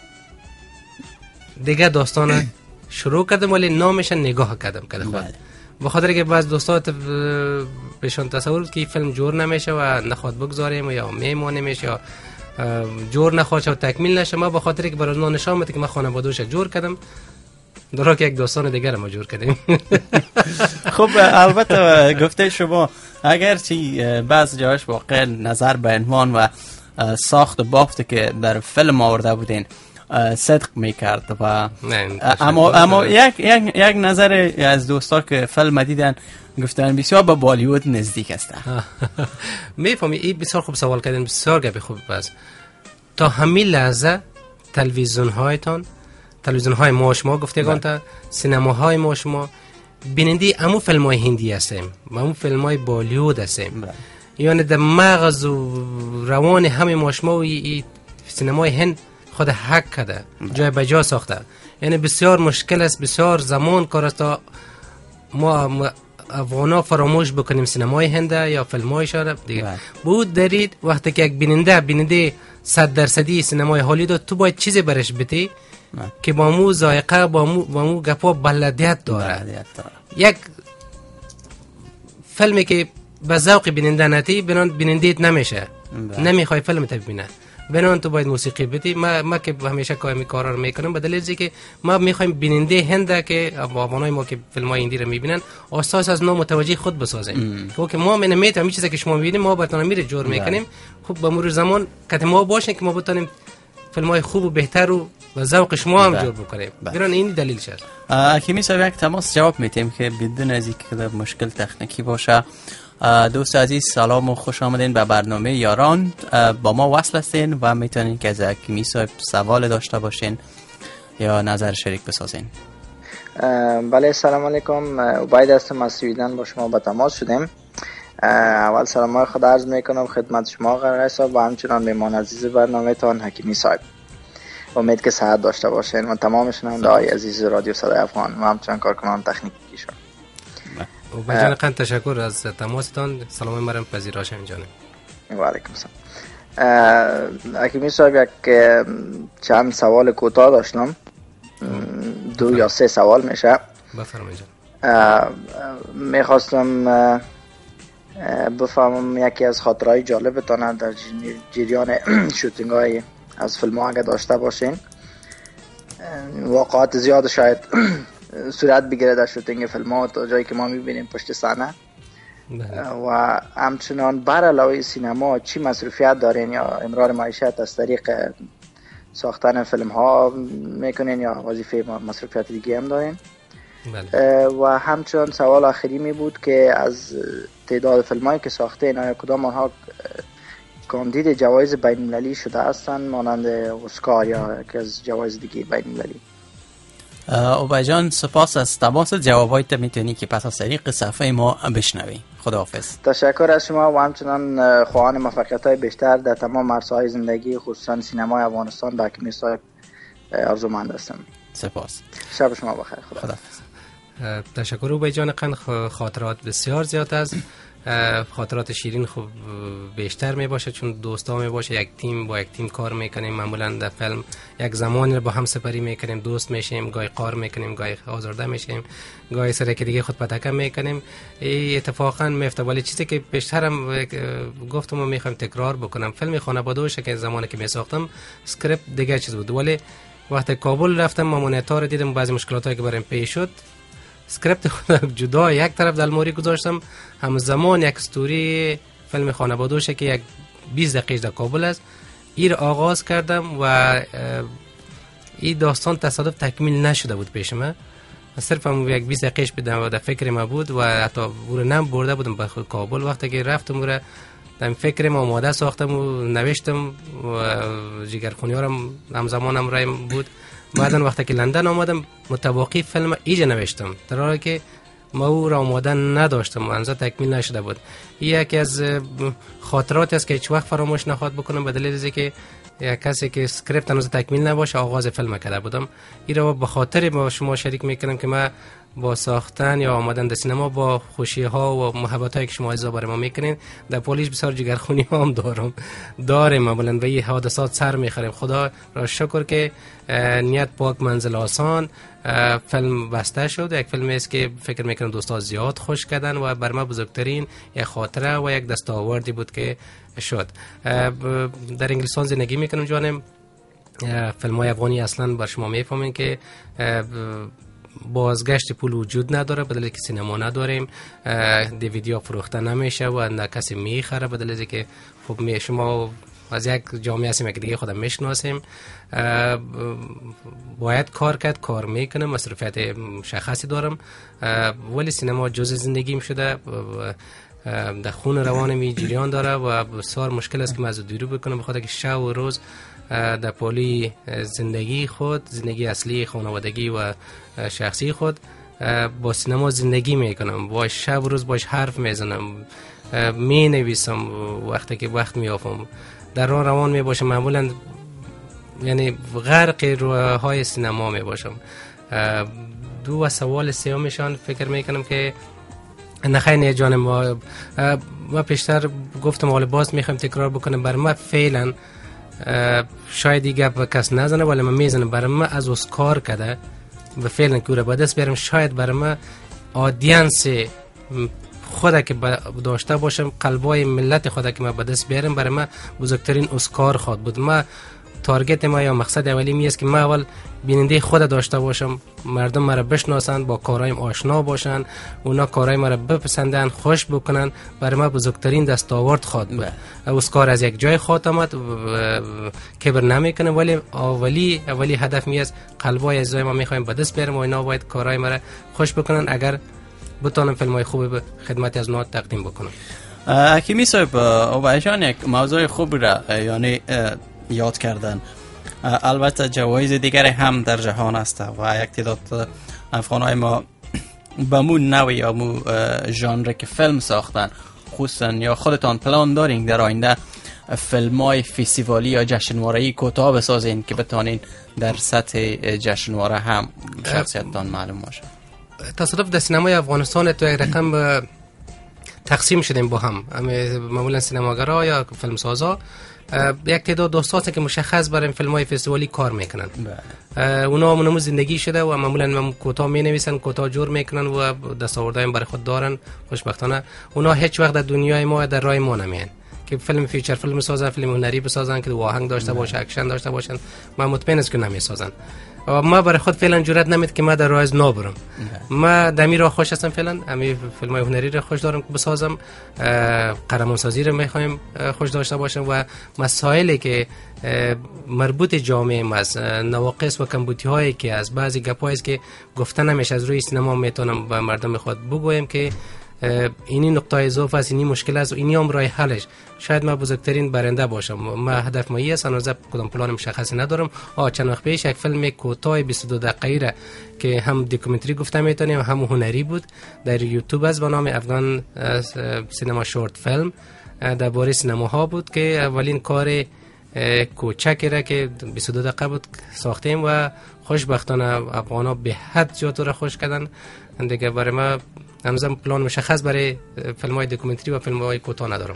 دیگه داستان شروع کردم ولی نامش نگاه کردم که خود به خاطر که بعض دوستات بهشون تصور که فیلم جور نمیشه و نخواد بگذاریم یا میمونه میشه یا جور نخواد و تکمیل نشه. ما به خاطر که برای نشان بده که من خانه بدوش جور کردم، درا که یک داستان دیگر ما جور کردیم. خب البته گفته شما اگر چی بعض جاش واقعا نظر به عنوان و ساخت بافت که در فیلم آورده بودین صدق میکرد و اما یک نظر از دوستا که فیلم دیدن گفتن بسیار به بالیوود نزدیک است. میفهمی؟ این بسیار خوب سوال کردن، بسیار گپی خوب. بس تا همین لحظه تلویزیون های ما شما گفتگان تا سینماهای ما شما بیننده امو فیلم های هندی هستیم، امو فیلم های بالیوود هستیم، یعنی در مغز و روان همه ما شما و سینمای هند خود حق کرده، جای بجا ساخته. یعنی بسیار مشکل است، بسیار زمان کار است تا ما افغانا فراموش بکنیم سینمای هنده یا فیلمای شده دیگه. بود دارید وقتی که یک بیننده 100% سینمای هالیوود، تو باید چیزی برش بدی که با مو ذائقه با مو گپا بلدیت داره. یک فیلمی که به ذوق بیننده نتی بینندیت نمیشه، نمیخوای فیلم ببینه، بنان تو باید موسیقی بدی. ما که همیشه کارا رو میکنم به دلیل اینکه ما میخوایم بیننده هنده که افغانای ما که فیلمای هندی رو میبینن اساس از نو متوجه خود بسازیم که ما نمیتونیم همین چیزی که شما میبینیم ما براتون میره جور میکنیم. خب به مرور زمان که ما باشیم که ما بتونیم فیلمای خوب و بهتر و به ذوق شما هم جور بکنیم. بران این دلیل شد. حکیمی صاحب یک تماس جواب میتیم که بدون از اینکه مشکل تکنیکی باشه. دوست عزیز سلام و خوش آمدین به برنامه یاران. با ما وصل هستین و میتونین که از حکیمی صاحب سوال داشته باشین یا نظر شریک بسازین. بله سلام علیکم، عبید هستم از سویدن، با شما به تماس شدیم. اول سلام های خود عرض میکنم خدمت شما قرار صاحب و همچنان میمان عزیز برنامه تان حکیمی صاحب. امید که صحت داشته باشین و تمام شنونده های عزیز رادیو صدای افغان و همچنان کارکنان تکنیکی شما. و جان قند تشکر از تماستان. سلام مرم پذیراش جانم. و علیکم السلام. حکیمی صاحب یک چند سوال کوتاه داشتم، 2 یا 3 سوال میشه. بفرمایید جان. میخواستم بفهمم یکی از خاطرهای جالبتان در جریان شوتینگ های از فیلم ها اگه داشته باشین. واقعات زیاد شاید صورت بگیره در شوتینگ فیلم ها تا جایی که ما میبینیم پشت صحنه. و همچنان بر علاوه سینما چی مصروفیت دارین یا امرار معیشت از طریق ساختن فیلم ها میکنین یا وظیفه مصروفیت دیگه هم دارین؟ بله. و همچنان سوال آخری می بود که از تعداد فیلم هایی که ساخته یا کدام آنها کاندید جوایز بین المللی شده هستن مانند اسکار یا یکی از جوایز دیگه بین المللی؟ عبید جان سپاس از تماس جوابایت. میتونی که پس از طریق صفحه ما بشنوی. خداحافظ. تشکر از شما و همچنان خواهان موفقیت های بیشتر در تمام عرصه‌های زندگی خصوصا سینمای افغانستان به حکیمی صاحب آرزومند هستم. سپاس. شب شما بخیر. خداحافظ. تشکر عبید جان قند. خاطرات بسیار زیاد است. خاطرات شیرین خوب بیشتر می باشه چون دوستا می باشه، یک تیم با یک تیم کار میکنیم، معمولا در فیلم یک زمانی رو با هم سپری میکنیم، دوست میشیم، گاهی قار میکنیم، گاهی آزرده میشیم، گاهی سر که دیگه خود پتکه میکنیم. این اتفاقا میفته. ولی چیزی که بیشترم گفتم و میخوام تکرار بکنم، فیلم خانه بدوش که زمانی که میساختم اسکریپت دیگه چیز بود، ولی وقتی کابل رفتم مامونیتا رو دیدم، بعضی مشکلاتی که برایم پیش شد، اسکریپت خود جدا یک طرف در الماری گذاشتم، همزمان یک استوری فیلم خانه بدوشه که یک 20 دقیقه در کابل است ایر آغاز کردم و این داستان تصادف تکمیل نشده بود پیش من. صرف هم یک 20 دقیقه بدم و در فکر ما بود و حتی برو نم برده بودم به کابل. وقتی که رفتم برو در فکر ما آماده ساختم و نوشتم و جگرخونی ها هم همزمانم رایم بود. بعدا وقتی که لندن آمدم متواقی فیلم ایجا نوشتم، در حالی که ما او را آماده نداشتم، انزا تکمیل نشده بود. یکی از خاطراتی است که هیچ وقت فراموش نخواهد بکنم، به دلیل از اینکه یک کسی که اسکریپت هنوز تکمیل نباشه آغاز فیلم کرده بودم. این را به خاطر با شما شریک میکنم که من با ساختن یا آمدن در سینما با خوشی ها و محبت هایی که شما عزیزا برای ما میکنین در پولیش بسیار جگرخونی ها هم داریم معمولا به این حادثات سر میخوریم. خدا را شکر که نیت پاک منزل آسان فیلم بسته شد. یک فیلمی است که فکر میکنم دوستا زیاد خوش کردن و بر ما بزرگترین یک خاطره و یک دستاوردی بود که شد. در انگلستان زندگی میکنم جانم. فیلم های افغانی اصلا بر شما میفهمین که بازگشت پول وجود نداره، به دلیل که سینما نداریم، دیویدی ها فروخته نمیشه و نه کسی میخره، به دلیل که خب شما از یک جامعه هستیم که دیگه خودم میشناسیم. باید کار کرد، کار میکنم، مصرفیت مشخصی دارم، ولی سینما جزء زندگیم شده، در خون روان می جریان داره و بسیار مشکل است که من از دوری بکنم، بخاطر که شب و روز در پولی زندگی خود، زندگی اصلی خانوادگی و شخصی خود با سینما زندگی میکنم، با شب و روز باش حرف میزنم، می نویسم وقتی که وقت میافم، در راه روان می باشم، معمولا یعنی غرق روح‌های سینما می باشم. دو و سوال سومشان فکر میکنم که نخیر جان ما پیشتر گفتم ولی باز میخوام تکرار بکنم، برای ما فعلا شاید دیگه به کس نزنه ولی من میزنم، برای ما از اسکار کده به فعلا که رو به دست بیارم، شاید برای ما آدینس خدا که داشته باشم، قلبای ملت خدا که ما به دست بیارم، برای ما بزرگترین اسکار خواد بود. ما تارگت ما یا مقصد اولی می است که ما اول بیننده خود داشته باشم، مردم مرا بشناسن، با کارایم آشنا باشن، اونا کارای مرا بپسندن، خوش بکنن، برای ما بزرگترین دستاورد خواد بود. اسکار از یک جای خاتمت کبر نمیکنه، ولی اولی هدف می است قلبای عزیزای ما میخوایم به دست بیارم و اینا باید کارای مرا خوش بکنن، اگر بتونم فیلمای خوبی به خدمت از اونا تقدیم بکنم. حکیمی صاحب، اوبایشان یک موضوع خوب را یعنی یاد کردن. البته جوایز دیگری هم در جهان است و یک تعداد افغانای ما به مو نوع یا مو ژانر که فیلم ساختن، خصوصا یا خودتان پلان دارین در آینده فیلمای فستیوالی یا جشنواره‌ای کوتاه بسازین که بتونین در سطح جشنواره هم شخصیتتان معلوم باشه؟ تصادف در سینمای افغانستان تو یک رقم تقسیم شدیم با هم، معمولا سینماگرا یا فیلمسازا یک تعداد دوستان که مشخص برای فیلم‌های فستیوالی کار میکنن. اونا منو زندگی شده و معمولا کوتاه مینویسن، کوتاه جور میکنن و دستاوردهای برای خود دارن. خوشبختانه اونا هیچ وقت در دنیای ما در راه ما نمیان که فیلم فیچر فیلم بسازن، فیلم هنری بسازن که آهنگ داشته باشه، اکشن داشته باشن. من مطمئن است که نمیسازن و ما برای خود فعلا جرئت نمیدیم که ما در راه از نو برم. ما دمی را خوش هستم، فعلا همین فیلم‌های هنری را خوش دارم که بسازم، قهرمان سازی را میخوایم خوش داشته باشم و مسائلی که مربوط جامعه ما است، نواقص و کمبودی‌هایی که از بعضی گپایی است که گفته نمیشه از روی سینما میتونم به مردم خود بگویم که اینی نقطه ضعف است، اینی مشکل است و اینی هم راه حلش. شاید ما بزرگترین برنده باشم. ما هدف ما است، هنوز کدام پلان مشخصی ندارم. چند وقت پیش یک فیلم کوتاه 22 دقیقه‌ای را که هم داکیومنتری گفته میتونیم هم هنری بود در یوتیوب است به نام افغان سینما شورت فیلم، درباره سینما ها بود که اولین کار کوچکی را که 22 دقیقه بود ساختیم و خوشبختانه افغانا به حد زیاد را خوش کردن. دیگه برای ما همزمان پلان مشخص برای فیلم های داکیومنتری و فیلم های کوتاه ندارم.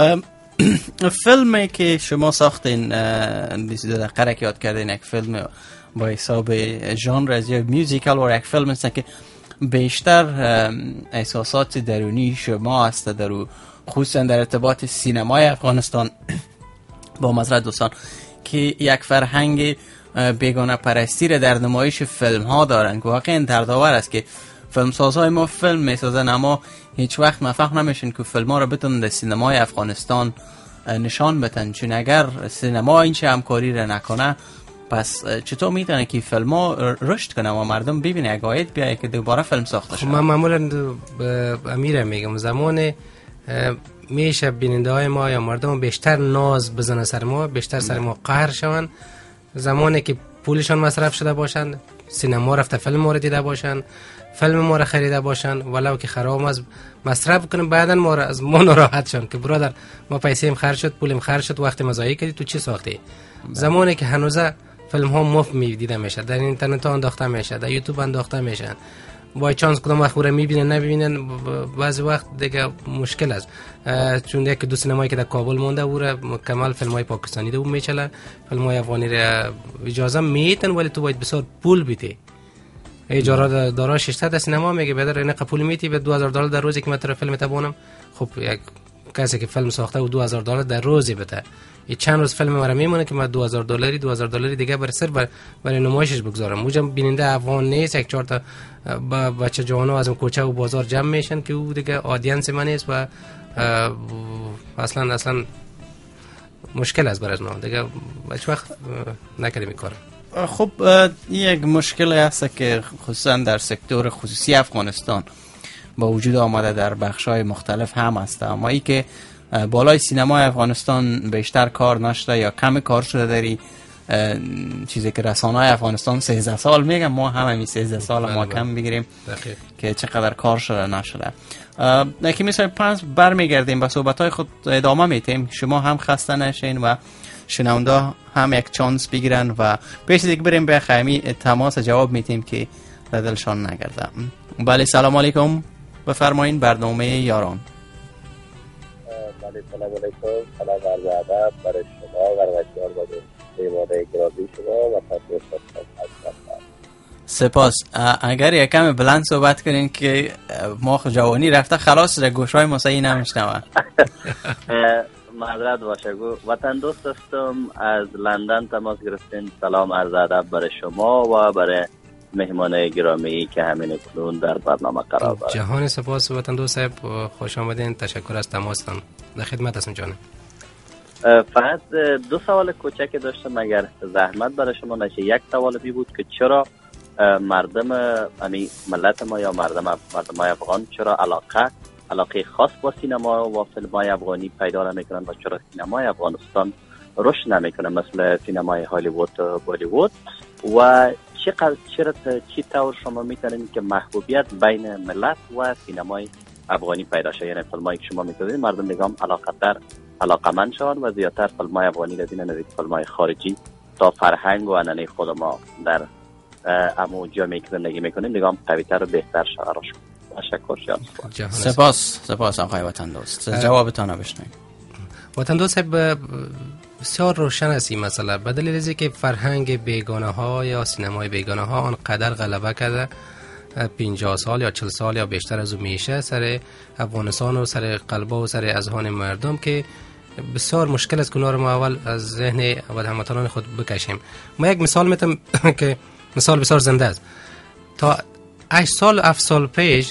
فیلمی که شما ساختین 22 دقیقه که یاد کردین، یک فیلم با حساب ژانر از یک میوزیکال و یک فیلم است که بیشتر احساسات درونی شما است در خصوصا در ارتباط سینمای افغانستان با مزرعه دوستان که یک فرهنگ بیگانه پرستی را در نمایش فیلم ها دارن که واقعا دردآور است که فیلمسازهای ما فیلم میسازن اما هیچ وقت موفق نمیشن که فیلم ها را بتونن در سینمای افغانستان نشان بدن، چون اگر سینما این همکاری را نکنه پس چطور میتونه که فیلم ها رشد کنه و مردم ببینه عقاید بیایه که دوباره فیلم ساخته شده؟ من معمولا امیر میگم زمان میشه بیننده های ما یا مردم بیشتر ناز بزنه سر ما، بیشتر سر ما قهر شون زمانی که پولشان مصرف شده باشن، سینما رفته فیلم ما رو دیده باشن، فیلم ما رو خریده باشن، ولو که خراب از مصرف کنیم بعدن ما رو از ما ناراحت شون که برادر ما پیسیم خرج شد، پولم خرج شد، وقت مزایه کردی تو چی ساختی؟ زمانی که هنوزه فیلم ها مفت دیده میشه، در اینترنت ها انداخته میشه، در یوتیوب انداخته میشن، وای چانس کدام وقت رو میبینن نبینن بعضی وقت دیگه مشکل است. چون یک دو سینمایی که در کابل مونده و مکمل فیلم های پاکستانی دو میچله، فیلم های افغانی را اجازه میتن ولی تو باید بسیار پول بیتی. اجاره دارا 600 سینما میگه بدر این پول میتی به $2000 در روزی که من فیلم تبونم. خب یک کسی که فیلم ساخته و $2000 در روزی بده، این چند روز فیلم مرا میمونه که من $2000 دیگه برای سر برای نمایشش بگذارم. موجم بیننده افغان نیست، یک چهار تا بچه جوانا از کوچه و بازار جمع میشن که او دیگه آدینس من نیست و اصلا مشکل است برای ما دیگه هیچ وقت نکردیم این کار. خب یک مشکل هست که خصوصا در سکتور خصوصی افغانستان با وجود آمده در بخش‌های مختلف هم هست، اما ای که بالای سینمای افغانستان بیشتر کار نشده یا کم کار شده داری چیزی که رسانه‌های افغانستان 13 سال میگم، ما همین 13 سال ما کم بگیریم که چقدر کار شده نشده. که مثلا پس برمیگردیم به صحبت‌های خود ادامه میتیم، شما هم خسته نشین و شنونده هم یک چانس بگیرن و پیش دیگه بریم به خیمی تماس جواب میتیم که دلشان نگرده. بله سلام علیکم، بفرمایین برنامه یاران. بله سلام علیکم، سلام عرض ادب برای شما و بسیار با دیواده گرامی شما و تشکر. سپاس. اگر یکم بلند صحبت کنین که ما جوانی رفته خلاص در گوشای مسایی نمیشنوه. معذرت باشه وطن دوست هستم، از لندن تماس گرفتین. سلام عرض ادب برای شما و برای مهمان گرامی که همین کنون در برنامه قرار دارند. جهان سپاس وطن دوست صاحب، خوش آمدین، تشکر از تماستان، در خدمت هستم جانم. فقط دو سوال کوچک داشتم اگر زحمت برای شما نشه. یک سوال بی بود که چرا مردم یعنی ملت ما یا مردم افغان چرا علاقه خاص با سینما و فیلم‌های افغانی پیدا نمی‌کنن و چرا سینمای افغانستان رشد نمی‌کنه مثل سینمای هالیوود و بالیوود و چی طور شما می‌تونید که محبوبیت بین ملت و سینمای افغانی پیدا شه؟ یعنی فیلمایی که شما می‌سازید مردم نگام علاقه‌مند شون و زیادتر فیلم‌های افغانی رو ببینن فیلم‌های خارجی تا فرهنگ و عنعنه خود ما در امو جامعه که زندگی می‌کنیم نگام قوی‌تر و بهتر شه. تشکر شما. سپاس آقای وطن دوست. جوابتان رو بشنویم. وطن دوست بسیار روشن است این مسئله، به دلیل اینکه که فرهنگ بیگانه ها یا سینمای بیگانه ها آنقدر غلبه کرده 50 سال یا 40 سال یا بیشتر از اون میشه سر افغانستان و سر قلبا و سر اذهان مردم که بسیار مشکل است که اونا رو ما اول از ذهن هموطنان خود بکشیم. ما یک مثال میتونم که مثال بسیار زنده است. تا 8 سال 7 سال پیش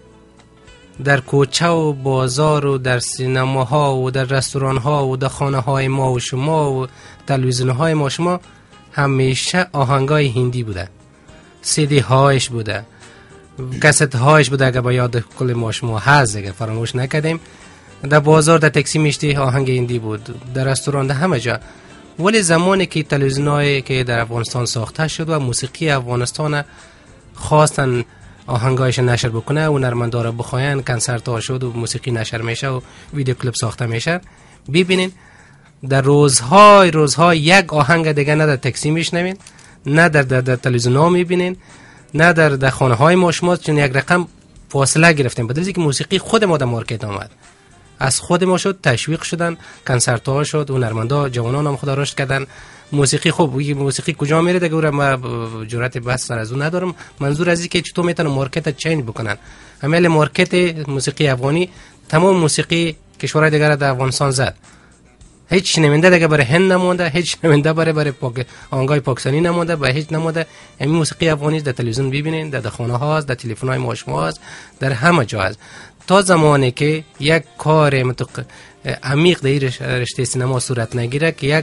در کوچه و بازار و در سینماها و در رستوران‌ها و در خانه‌های ما و شما و تلویزیون‌های ما شما همیشه آهنگای هندی بوده، CD هایش بوده، کست هایش بوده. اگه با یاد کل ما شما هست اگه فراموش نکردیم، در بازار در تاکسی میشتی آهنگ هندی بود، در رستوران در همه جا. ولی زمانی که تلویزیون‌هایی که در افغانستان ساخته شد و موسیقی افغانستان خواستن آهنگایش نشر بکنه و هنرمندا رو بخواین، کنسرت ها شد و موسیقی نشر میشه و ویدیو کلیپ ساخته میشه. ببینین در روزهای یک آهنگ دیگه نه در تاکسی میشنوین، نه در تلویزیون ها میبینین، نه در خانه های ما شما، چون یک رقم فاصله گرفتیم. بدون اینکه موسیقی خود ما در مارکت آمد، از خود ما شد، تشویق شدن، کنسرت ها شد، هنرمندا جوانان هم خدا رشد کردن. موسیقی خوب موسیقی کجا میره دیگه اون ما جرأت بحث از اون ندارم. منظور از اینکه چطور میتونن مارکت چنج بکنن. همه مارکت موسیقی افغانی تمام موسیقی کشورهای دیگه در افغانستان زد. هیچ شنونده دیگه برای هند نمونده، هیچ شنونده برای آهنگای پاکستانی نمونده، برای هیچ نمونده. همین موسیقی افغانی در تلویزیون ببینین، در خانه ها هست، در تلفن های ما شما هست، در همه جا هست. تا زمانی که یک کار عمیق در رشته سینما صورت نگیره که یک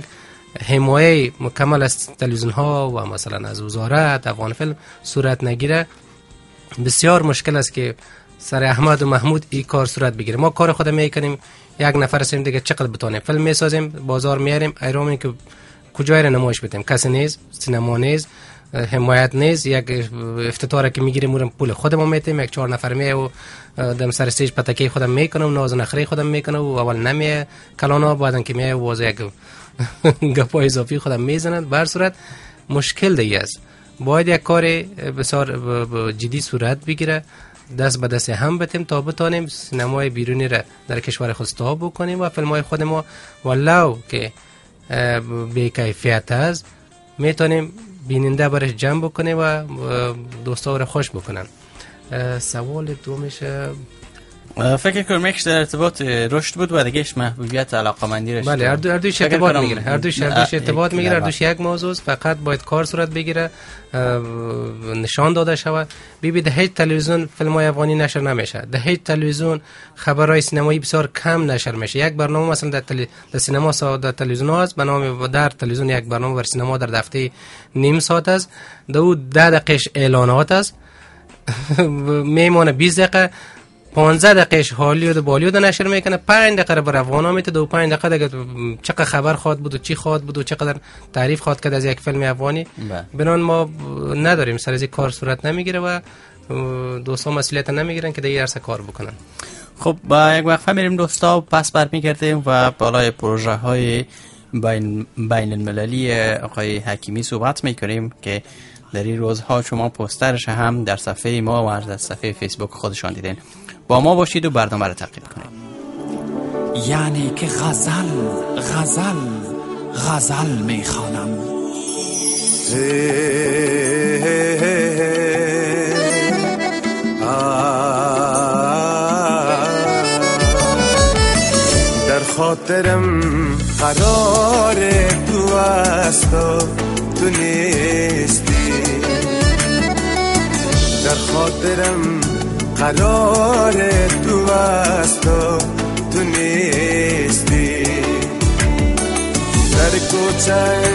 حمایه مکمل از تلویزیون ها و مثلا از وزارت افغان فیلم صورت نگیره، بسیار مشکل است که سر احمد و محمود این کار صورت بگیره. ما کار خود میکنیم، یک نفر هستیم دیگه، چقدر بتونیم فیلم میسازیم، بازار میاریم، ایرانی که کجای نمایش بدیم، کسی نیست، سینما نیست، حمایت نیست، یک افتتاح که میگیریم مورم پول خودمون میتیم، یک 4 نفر میه و دم سر استیج پتکی خودم میکنه و ناز و نخری خودم میکنه و اول نمیه کلانا، بعدن که میه واز یک گپای اضافی خودم میزنن. به هر صورت مشکل دیگه است، باید یک کار بسیار جدی صورت بگیره، دست به دست هم بتیم تا بتانیم سینمای بیرونی را در کشور خود استحاب بکنیم و فیلمای خود ما ولو که بی کیفیت است میتونیم بیننده برش جمع بکنیم و دوستا را خوش بکنن. سوال دومش فکر کنم یکش در ارتباط رشد بود و دیگهش محبوبیت علاقمندی رشد. بله، هر دویش ارتباط میگیره، هر دویش ارتباط میگیره، هر دویش یک موضوع است، فقط باید کار صورت بگیره، نشان داده شود. ببینید هیچ تلویزیون فیلم‌های افغانی نشر نمیشه، در هیچ تلویزیون خبرهای سینمایی بسیار کم نشر میشه. یک برنامه مثلا در سینما در تلویزیون هست به نام در تلویزیون یک برنامه بر سینما در هفته نیم ساعت است، دو 10 دقیقه اعلانات است میمونه 20 دقیقه 15 دقیقه هالیوود و بالیوود نشر میکنه، 5 دقیقه بر افغانا میته، دو 5 دقیقه دیگه چقدر خبر خواد بود و چی خواد بود و چقدر تعریف خواد کرد از یک فیلم افغانی. بنان ما نداریم، سر از کار صورت نمیگیره و دوستا مسئولیت نمیگیرن که دیگه درس کار بکنن. خب با یک وقفه میریم دوستا، پس برمیگردیم و بالای پروژه های بین المللی آقای حکیمی صحبت میکنیم که در این روزها شما پوسترش هم در صفحه ما و در صفحه فیسبوک خودشان دیدین. با ما باشید و برنامه را تعقیب کنید. یعنی که غزل میخوانم. در خاطرم قرار تو است و تو نیستی، در خاطرم قرار تو است و تو نیستی، در کوچه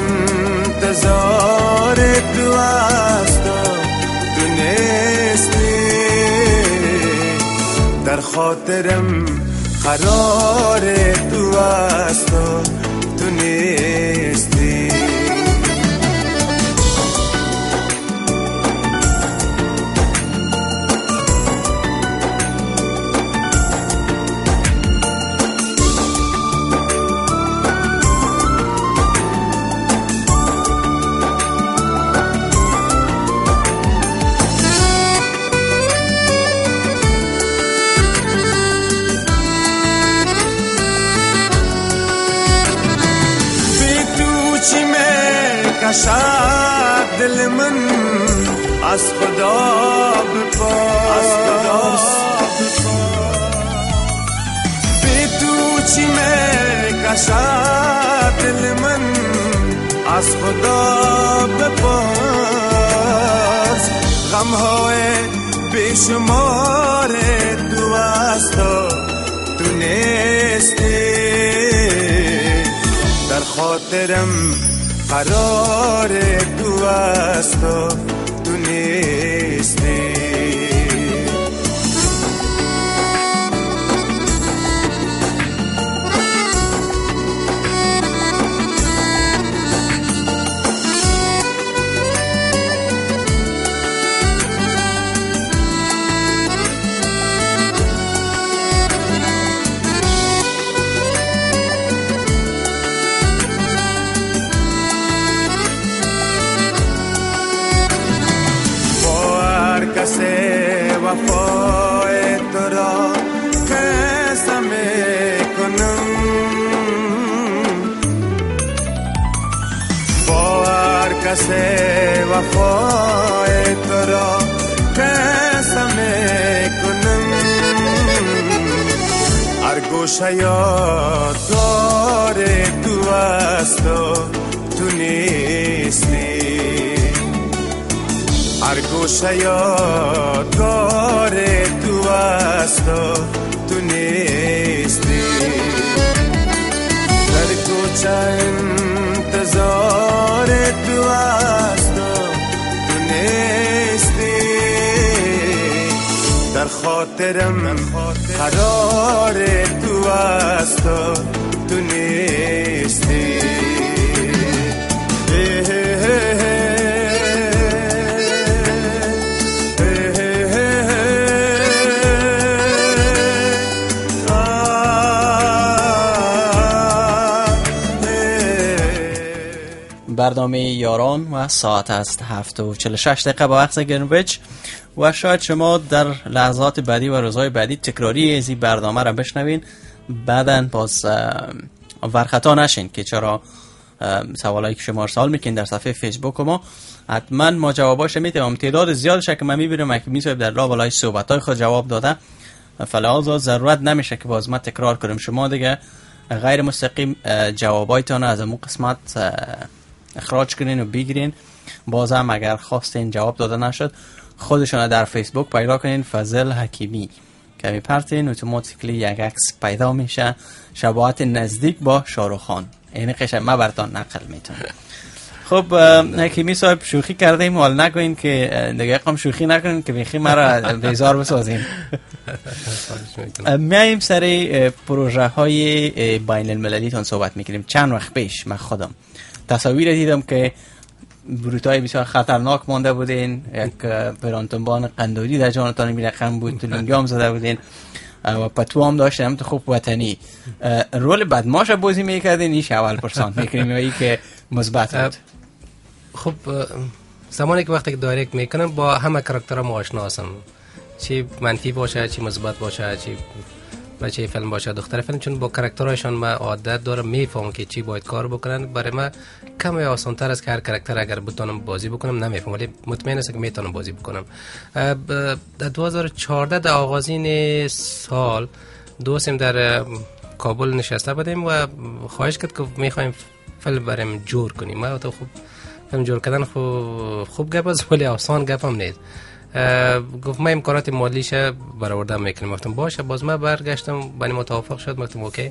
انتظار تو است و تو نیستی، در خاطرم قرار تو است و تو نیستی. کشد دل من از خدا بپرس، بی تو چی می کشد دل من از خدا بپرس، غمهای بیشمار تو است و تو نیستی، در خاطرم قرار تو است و تو نیستی. وفای تو را قسم میکنم، با هر کس وفای تو را قسم میکنم، هر گوشه یادگار تو است و تو نیستی، هر گوشه یادگار تو است و تو نیستی، در کوچه انتظار خاطرم قرار تو است تو نیستی. برنامه یاران و ساعت است 7:46 با وقت گرینویچ و شاید شما در لحظات بعدی و روزهای بعدی تکراری از این برنامه را بشنوین، بعداً باز ورخطا نشین که چرا سوالایی که شما ارسال میکنین در صفحه فیسبوک ما حتما ما جواباش میتونم. تعداد زیادش که من میبینم که میتونم در لابلای صحبتای خود جواب داده، فلازا ضرورت نمیشه که باز ما تکرار کنیم. شما دیگه غیر مستقیم جوابایتان از اون قسمت اخراج کنین و بگیرین. باز هم اگر خواستین جواب داده نشد خودشون در فیسبوک پیدا کنین، فضل حکیمی که میپرتین اتوماتیکلی یک عکس پیدا میشه شباهت نزدیک با شاروخ خان. این قشنگ ما براتون نقل میتونم. خب حکیمی صاحب شوخی کردیم، حال نگوین که دیگه هم شوخی نکنین که بیخی مرا بیزار بسازین. میایم سر پروژه های بین المللی تون صحبت میکنیم. چند وقت پیش من خودم تصاویر دیدم که بروتای بسیار خطرناک مانده بودین، یک پرانتنبان قندوری در جانتان میرخم بود، تلنگام زده بودین و پتو هم داشتیم. تو خوب وطنی رول بدماش بازی میکردین، ایش اول پرسان میکنیم و ای که مثبت بود. خب زمانی که وقتی که دایرکت میکنم با همه کاراکترها آشنا هستم، چی منفی باشه چی مثبت باشه، چی بچه فیلم باشه دختر فیلم، چون با کاراکترهایشان من عادت دارم میفهمم که چی باید کار بکنن. برای من کمی آسان‌تر است که هر کاراکتر اگر بتونم بازی بکنم نمیفهمم، ولی مطمئن هستم که میتونم بازی بکنم. در 2014 در آغازین سال دوستم در کابل نشسته بودیم و خواهش کرد که میخوایم فیلم بریم جور کنیم. من تو خوب فیلم جور کردن خوب گپ است ولی آسان گپ هم نیست. گفت ما امکانات مالیش برآورده میکنیم. گفتم باشه. باز من برگشتم بنی متوافق شد. گفتم اوکی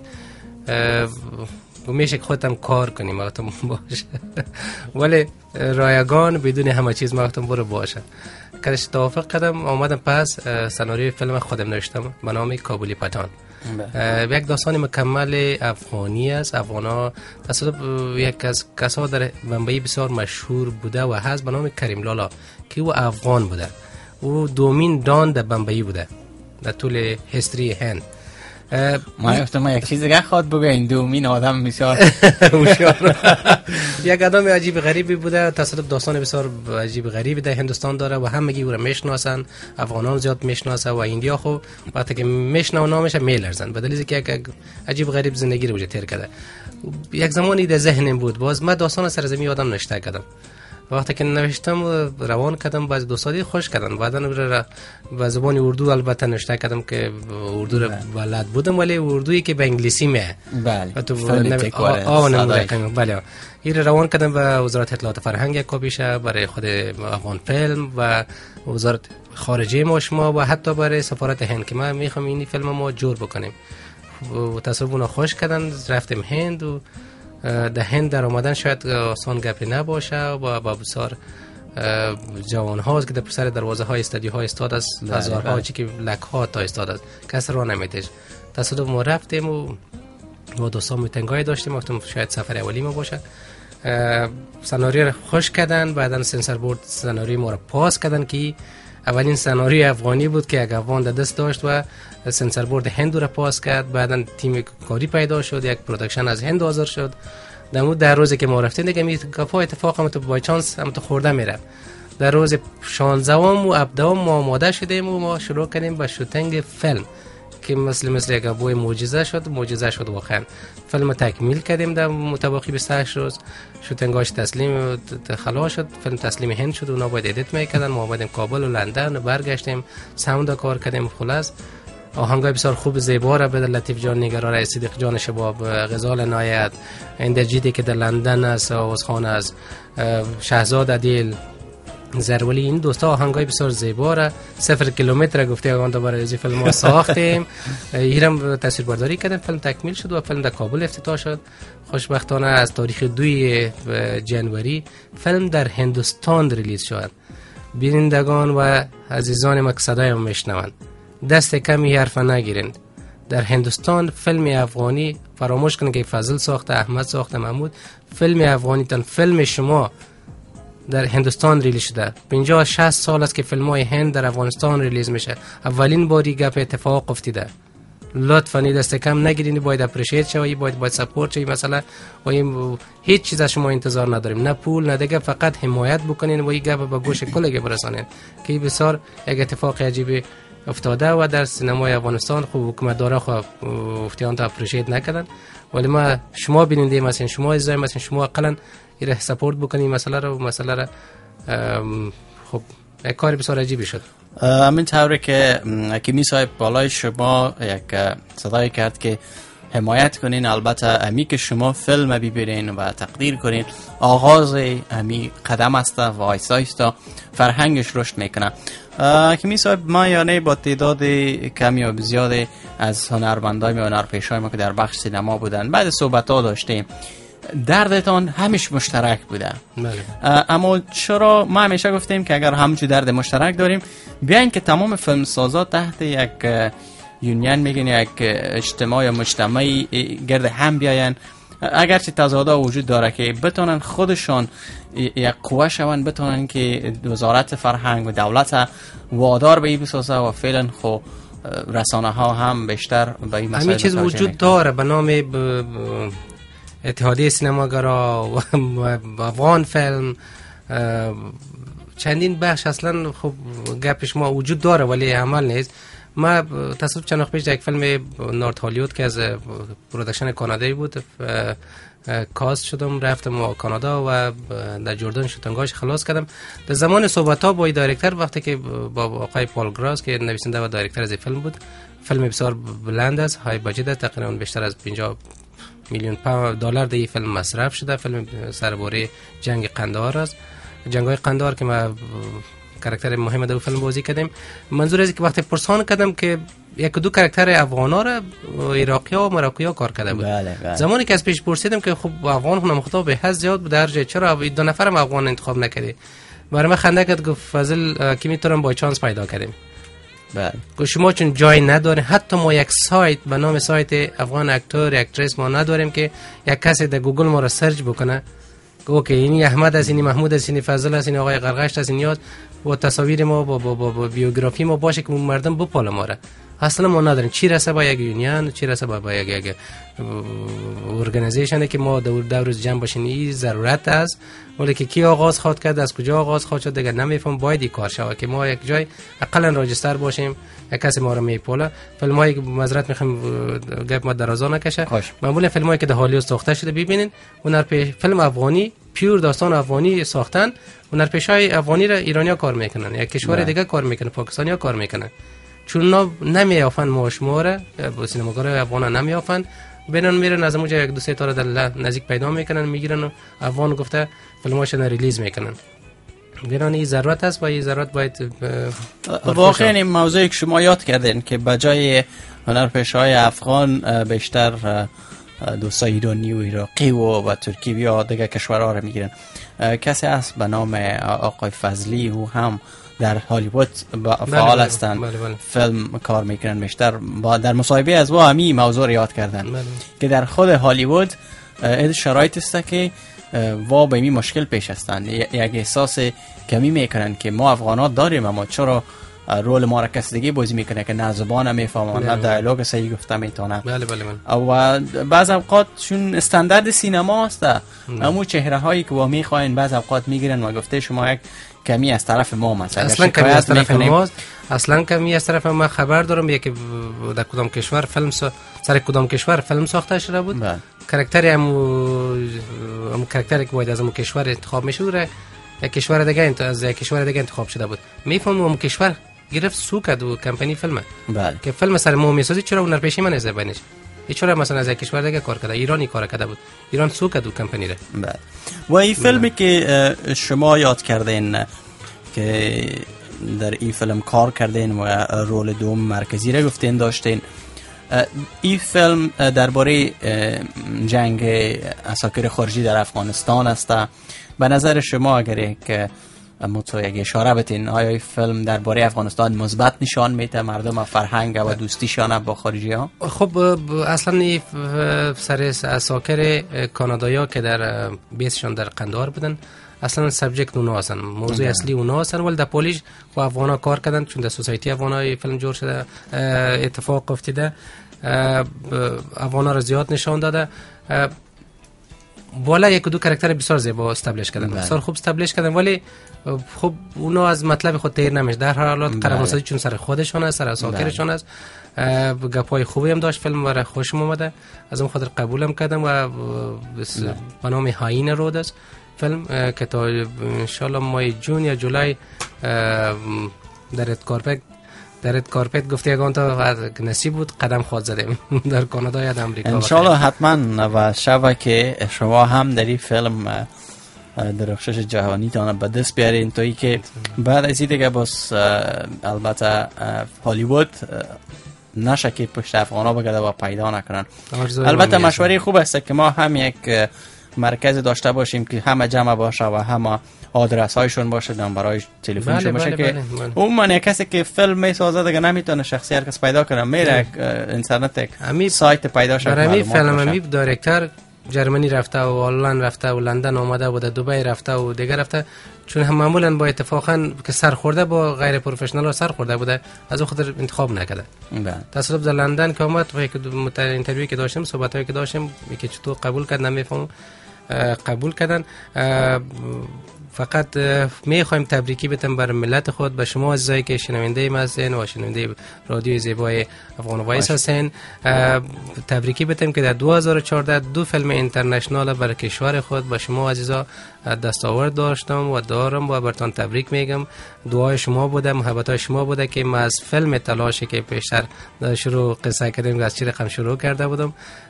میشه که خودم کار کنیم. گفتم باشه ولی رایگان بدون همه چیز. گفتم برو باشه. کدش توافق کردم. آمدم پس سناریوی فیلم خودم نوشتم به نام کابلی پتان. یک داستان مکمل افغانی است. افغانا تصادف یک از کسا در بمبئی بسیار مشهور بوده و هست به نام کریم لالا که او افغان بوده. او دومین دان در بمبئی بوده در طول هستری هند. ما گفتم یک چیز دیگه خواهد بگه این دومین آدم بسیار هوشیار یک آدم عجیب غریبی بوده. تصادف داستان بسیار عجیب غریبی در هندوستان داره و همگی او را میشناسن. افغانان زیاد میشناسن و ایندیا خب وقتی که میشنون نامش میلرزن به دلیل که یک عجیب غریب زندگی رو تیر کرده. یک زمانی در ذهنم بود. باز من داستان سرزمین آدم نوشته کردم. وقتی که نوشتم روان کردم باز دو سالی خوش کردن. بعدا به زبان اردو البته نوشته کردم که اردو رو بلد بودم ولی اردویی که به انگلیسی میه. بله. بله. این روان کردم به وزارت اطلاعات فرهنگ یک کپیشه برای خود افغان فیلم و وزارت خارجه ما شما و حتی برای سفارت هند که ما میخوام این فیلم ما جور بکنیم. و تصویرونه خوش کردن. رفتیم هند و در هند در آمدن شاید آسان گپی نباشه و با بسیار جوان هاست که در سر دروازه های استادیو ها استاد است. هزارها چی که لک ها تا استاد است کس را نمیتیش. تصادف ما رفتیم و با دوستان میتنگای داشتیم. گفتم شاید سفر اولی ما باشه. سناریو را خوش کردن. بعدا سنسور بورد سناریو ما را پاس کردن که اولین سناریو افغانی بود که یک افغان در دست داشت و سنسور بورد هند را پاس کرد. بعدا تیم کاری پیدا شد. یک پروداکشن از هند حاضر شد. در روزی که ما رفتیم دیگه میگفت اتفاق هم تو بای چانس هم تو خورده میره. در روز 16 و 17 ما آماده شدیم و ما شروع کردیم به شوتینگ فیلم که مثل یک ابوی معجزه شد واقعا. فیلم تکمیل کردیم در متواخی 28 روز. شوتینگاش تسلیم خلاص شد. فیلم تسلیم هند شد. اونا باید ادیت میکردن. ما اومدیم کابل و لندن و برگشتیم ساوند کار کردیم. خلاص آهنگای بسیار خوب زیبا را به لطیف جان نگارا، صدیق جان شباب، غزال عنایت، اندرجیتی که در لندن است، آوازخوان است، شهزاد عدیل، زرولی، این دوستا آهنگای بسیار زیبا را 0 کیلومتر گفته اون برای از فیلم ما ساختیم. ایرم تصویربرداری کردیم. فیلم تکمیل شد و فیلم در کابل افتتاح شد. خوشبختانه از تاریخ 2 جنوری فیلم در هندوستان ریلیز شد. بینندگان و عزیزان ما که صدایم میشنوند دست کمی حرف نگیرین. در هندوستان فیلم افغانی فراموش کنید که فضل ساخته، احمد ساخته، محمود. فیلم افغانی تن فیلم شما در هندوستان ریلیز شده. 50-60 سال است که فیلم های هند در افغانستان ریلیز میشه. اولین باری گپ اتفاق افتیده. لطفاً دست کم نگیرین، باید اپریشیت شوی، باید سپورت شوی. مثلا و هیچ چیز از شما انتظار نداریم، نه پول نه دیگه، فقط حمایت بکنین و این گپ به گوش کلگی برسانین که بسیار یک اتفاق عجیبی افتاده و در سینمای افغانستان خوب حکومتدارا خو افتیان تا اپریشیت نکردن، ولی ما شما بیننده مثلا شما عزیزای مثلا شما اقلا این سپورت بکنین مسئله رو خب یک کار بسیار عجیبی شد. همین طوری که حکیمی صاحب بالای شما یک صدای کرد که حمایت کنین، البته امی که شما فیلم ببینین و تقدیر کنین آغاز امی قدم است و آیستا آیستا فرهنگش رشد میکنه. حکیمی صاحب ما یعنی با تعداد کمی و زیاد از هنرمندای و هنرپیشای ما که در بخش سینما بودن بعد صحبت ها داشتیم، دردتان همیشه مشترک بوده. اما چرا ما همیشه گفتیم که اگر همچون درد مشترک داریم بیاین که تمام فیلمسازا تحت یک یونین میگن یک اجتماع مجتمعی گرد هم بیاین، اگرچه تضادها وجود داره که بتونن خودشان یک قوه شون، بتونن که وزارت فرهنگ و دولت وادار به این بسازه و فعلا خو رسانه ها هم بیشتر به این مسائل همین چیز وجود داره به نام اتحادیه سینماگرا و افغان فیلم، چندین بخش اصلا خب گپش ما وجود داره ولی عمل نیست. ما تصادف چند وقت پیش یک فیلم نورت هالیوود که از پروداکشن کانادایی بود کاست شدم، رفتم کانادا و در جردن شوتینگاش خلاص کردم. در زمان صحبت ها با دایرکتور وقتی که با آقای پال گراس که نویسنده و دایرکتور از فیلم بود، فیلم بسیار بلند است، های باجت است، تقریبا بیشتر از 50 میلیون دلار در این فیلم مصرف شده. فیلم سرباره جنگ قندهار است، جنگ‌های قندهار که ما کاراکتر مهم در فیلم بازی کردیم. منظور از که وقتی پرسان کردم که یک دو کاراکتر افغانا را عراقی‌ها و مراکی‌ها کار کرده بود. بله. زمانی که از پیش پرسیدم که خب افغان هم مخاطب به حد زیاد بود، در جای چرا دو نفرم افغان انتخاب نکردی؟ برای من خنده کرد، گفت فضل کی میتونم با چانس پیدا کردیم. بله. گفت شما چون جای نداره، حتی ما یک سایت به نام سایت افغان اکتور اکتریس ما نداریم که یک کسی در گوگل ما را سرچ بکنه اوکی اینی احمد است، اینی محمود است، اینی فضل است، اینی آقای قرغشت است، اینی با تصاویر ما با بیوگرافی ما باشه که مردم بپاله ما را. اصلا ما نداریم. چی رسه با یک یونین، چی رسه با یک ارگانیزیشن که ما دور جمع باشیم، این ضرورت است. ولی که کی آغاز خواد کرد، از کجا آغاز خواد شد دیگه نمیفهم. باید این کار شود که ما یک جای اقلا راجستر باشیم، یک کسی ما رو میپاله. فیلمایی که معذرت میخوام گپ ما درازا نکشه، معمولا فیلمایی که در هالیوود ساخته شده ببینین، فیلم افغانی پیور داستان افغانی ساختن، هنرپیشای افغانی را ایرانیا کار میکنن، یک کشور دیگه کار میکنه، پاکستانیا کار میکنن. چون نمیافن ماشماره با سینماگرای افغان نمیافن، بینن میرن از اونجا یک دو سه تا در نزدیک پیدا میکنن، میگیرن و افغان گفته فیلماشون ریلیز میکنن. بینن این ضرورت است و این ضرورت باید واقعا این موضوعی که شما یاد کردین که بجای هنرپیشه‌های افغان بیشتر دوستای ایرانی و عراقی و ترکی یا دیگه کشورها رو میگیرن. کسی هست به نام آقای فضلی و هم در هالیوود فعال هستند، فیلم کار میکنن، بیشتر در مصاحبه از با همی موضوع یاد کردن که در خود هالیوود این شرایط است که وا به این مشکل پیش هستند. یک احساس کمی میکنن که ما افغانات داریم اما چرا رول ما را کسی دیگه بازی میکنه که نه زبان میفهمه نه دیالوگ صحیح گفته میتونه. و بعض اوقات چون استاندارد سینما است همون چهره هایی که با میخواین بعض اوقات میگیرن و گفته شما یک کمی از طرف ما مثلا اصلا کمی از طرف ما، اصلا کمی از طرف ما خبر دارم یکی در کدام کشور فیلم سر کدام کشور فیلم ساخته شده بود، کاراکتری هم کاراکتری که باید از اون کشور انتخاب میشه یک کشور دیگه از یک کشور دیگه انتخاب شده بود. میفهمم اون کشور گرفت سو کرد و کمپانی فیلمه که فیلم سر ما میسازی چرا اون پیشی من از بینش چرا مثلا از یک کشور دیگه کار کرده، ایرانی کار کرده بود، ایران سو کرد و کمپانی را. و این فیلمی که شما یاد کردین که در این فیلم کار کردین و رول دوم مرکزی را گفتین داشتین، این فیلم درباره جنگ عساکر خارجی در افغانستان است. به نظر شما اگر یک متو یک اشاره بتین، آیا این فیلم درباره افغانستان مثبت نشان میده مردم فرهنگ و دوستیشان با خارجی ها؟ خب اصلا این سر اساکر کانادایا که در بیسشان در قندهار بودن، اصلا سابجکت اونا هستن، موضوع اصلی اونا هستن، ولی در پولیش خب افغانا کار کردن، چون در سوسایتی افغانا فیلم جور شده، اتفاق افتیده، افغانا را زیاد نشان داده. بالا یک دو کاراکتر بسیار زیبا استابلیش کردن، بسیار خوب استابلیش کردن، ولی خب اونا از مطلب خود تیر نمیشه. در هر حالت قهرمانسازی چون سر خودشون است، سر اساکرشون است، گپای خوبی هم داشت، فیلم برای خوشم اومده، از اون خاطر قبولم کردم و به نام هاین رود است فیلم که تا ان شاء الله ماه جون یا جولای در رد کارپت گفته یگان تا نصیب بود قدم خود زدیم در کانادا یا در امریکا. ان شاء الله حتما و شبه که شما هم در این فیلم درخشش جهانی تان به دست بیارین، تویی که بعد از این دیگه باز البته هالیوود نشه که پشت افغانا بگرده و پیدا نکنن. البته مشوره خوب است که ما هم یک مرکز داشته باشیم که همه جمع باشه و همه آدرس هایشون باشه، نمبرهای تلفنشون باشه که عموما کسی که فیلم میسازه دیگه نمیتونه شخصی هر کس پیدا کنه، میره اینترنت سایت پیدا شه. برای فیلم دایرکتور جرمنی رفته و آلمان رفته و لندن آمده و دبی رفته و دیگه رفته، چون هم معمولا با اتفاقا که سرخورده با غیر پروفشنال ها سرخورده بوده، از اون خاطر انتخاب نکرده. تصادف در لندن که اومد و یک اینترویو که داشتیم، صحبتایی که داشتیم، یکی چطور قبول کرد نمیفهم، قبول کردن. فقط میخوایم تبریکی بتم بر ملت خود، به شما عزیزایی که شنونده ما هستین و شنونده رادیو زیبای افغان وایس هستین، تبریکی بتم که در 2014 2 فیلم اینترنشنال برای کشور خود به شما عزیزا دستاورد داشتم و دارم و براتون تبریک میگم. دعای شما بوده، محبت شما بوده که ما از فیلم تلاشی که پیشتر شروع قصه کردیم از چی رقم شروع کرده بودم،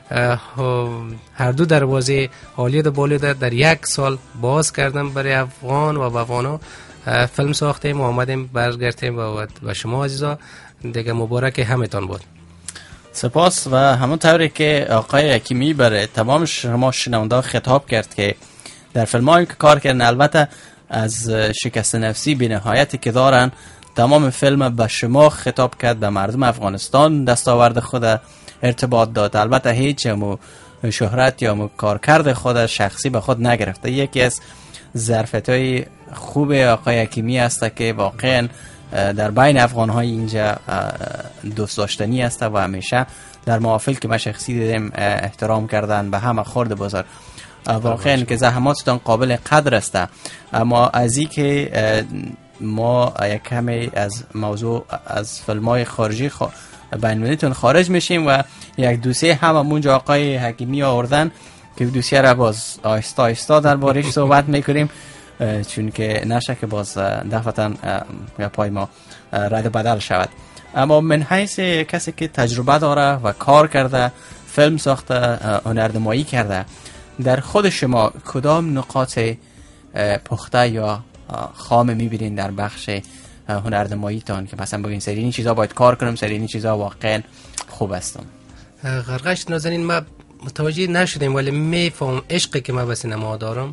هر دو دروازه عالی و بالا در یک سال باز کردم برای افغان و افغانا. فیلم ساختیم و آمدیم برگردیم و شما عزیزا دیگه مبارک همتان بود. سپاس. و همون طوری که آقای حکیمی برای تمام شما شنونده خطاب کرد که در فیلم هایی که کار کردن البته از شکست نفسی بی نهایتی که دارن، تمام فیلم به شما خطاب کرد، به مردم افغانستان دستاورد خود ارتباط داد. البته هیچ شهرت یا کارکرد خود شخصی به خود نگرفته. یکی از ظرفیت‌های خوب آقای حکیمی است که واقعا در بین افغان‌های اینجا دوست داشتنی است و همیشه در محافل که ما شخصی دیدیم احترام کردن به همه خرد بزرگ. واقعا که زحماتتان قابل قدر است. اما از این که ما یک کمی از موضوع از فیلم‌های خارجی بین‌المللیتون خارج میشیم و یک دوسیه همونجا آقای حکیمی آوردن که دوسیه را باز آهسته آهسته در بارش صحبت میکنیم، چون که نشه که باز دفعتاً پای ما رد بدل شود. اما من حیث کسی که تجربه داره و کار کرده، فیلم ساخته، هنرنمایی کرده، در خود شما کدام نقاط پخته یا خام میبینین در بخش هنرنمایی تان که مثلا بگین سری این چیزا باید کار کنم، سری این چیزا واقعا خوب هستم؟ غرغشت نازنین ما متوجه نشدیم، ولی میفهم عشقی که ما به سینما دارم،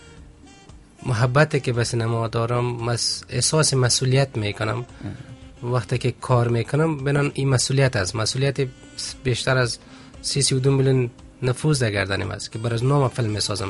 محبتی که به سینما دارم، احساس مسئولیت میکنم وقتی که کار میکنم. بنان این مسئولیت است، مسئولیت بیشتر از 32 میلیون نفوذ در گردنم است که برای نام فیلم میسازم.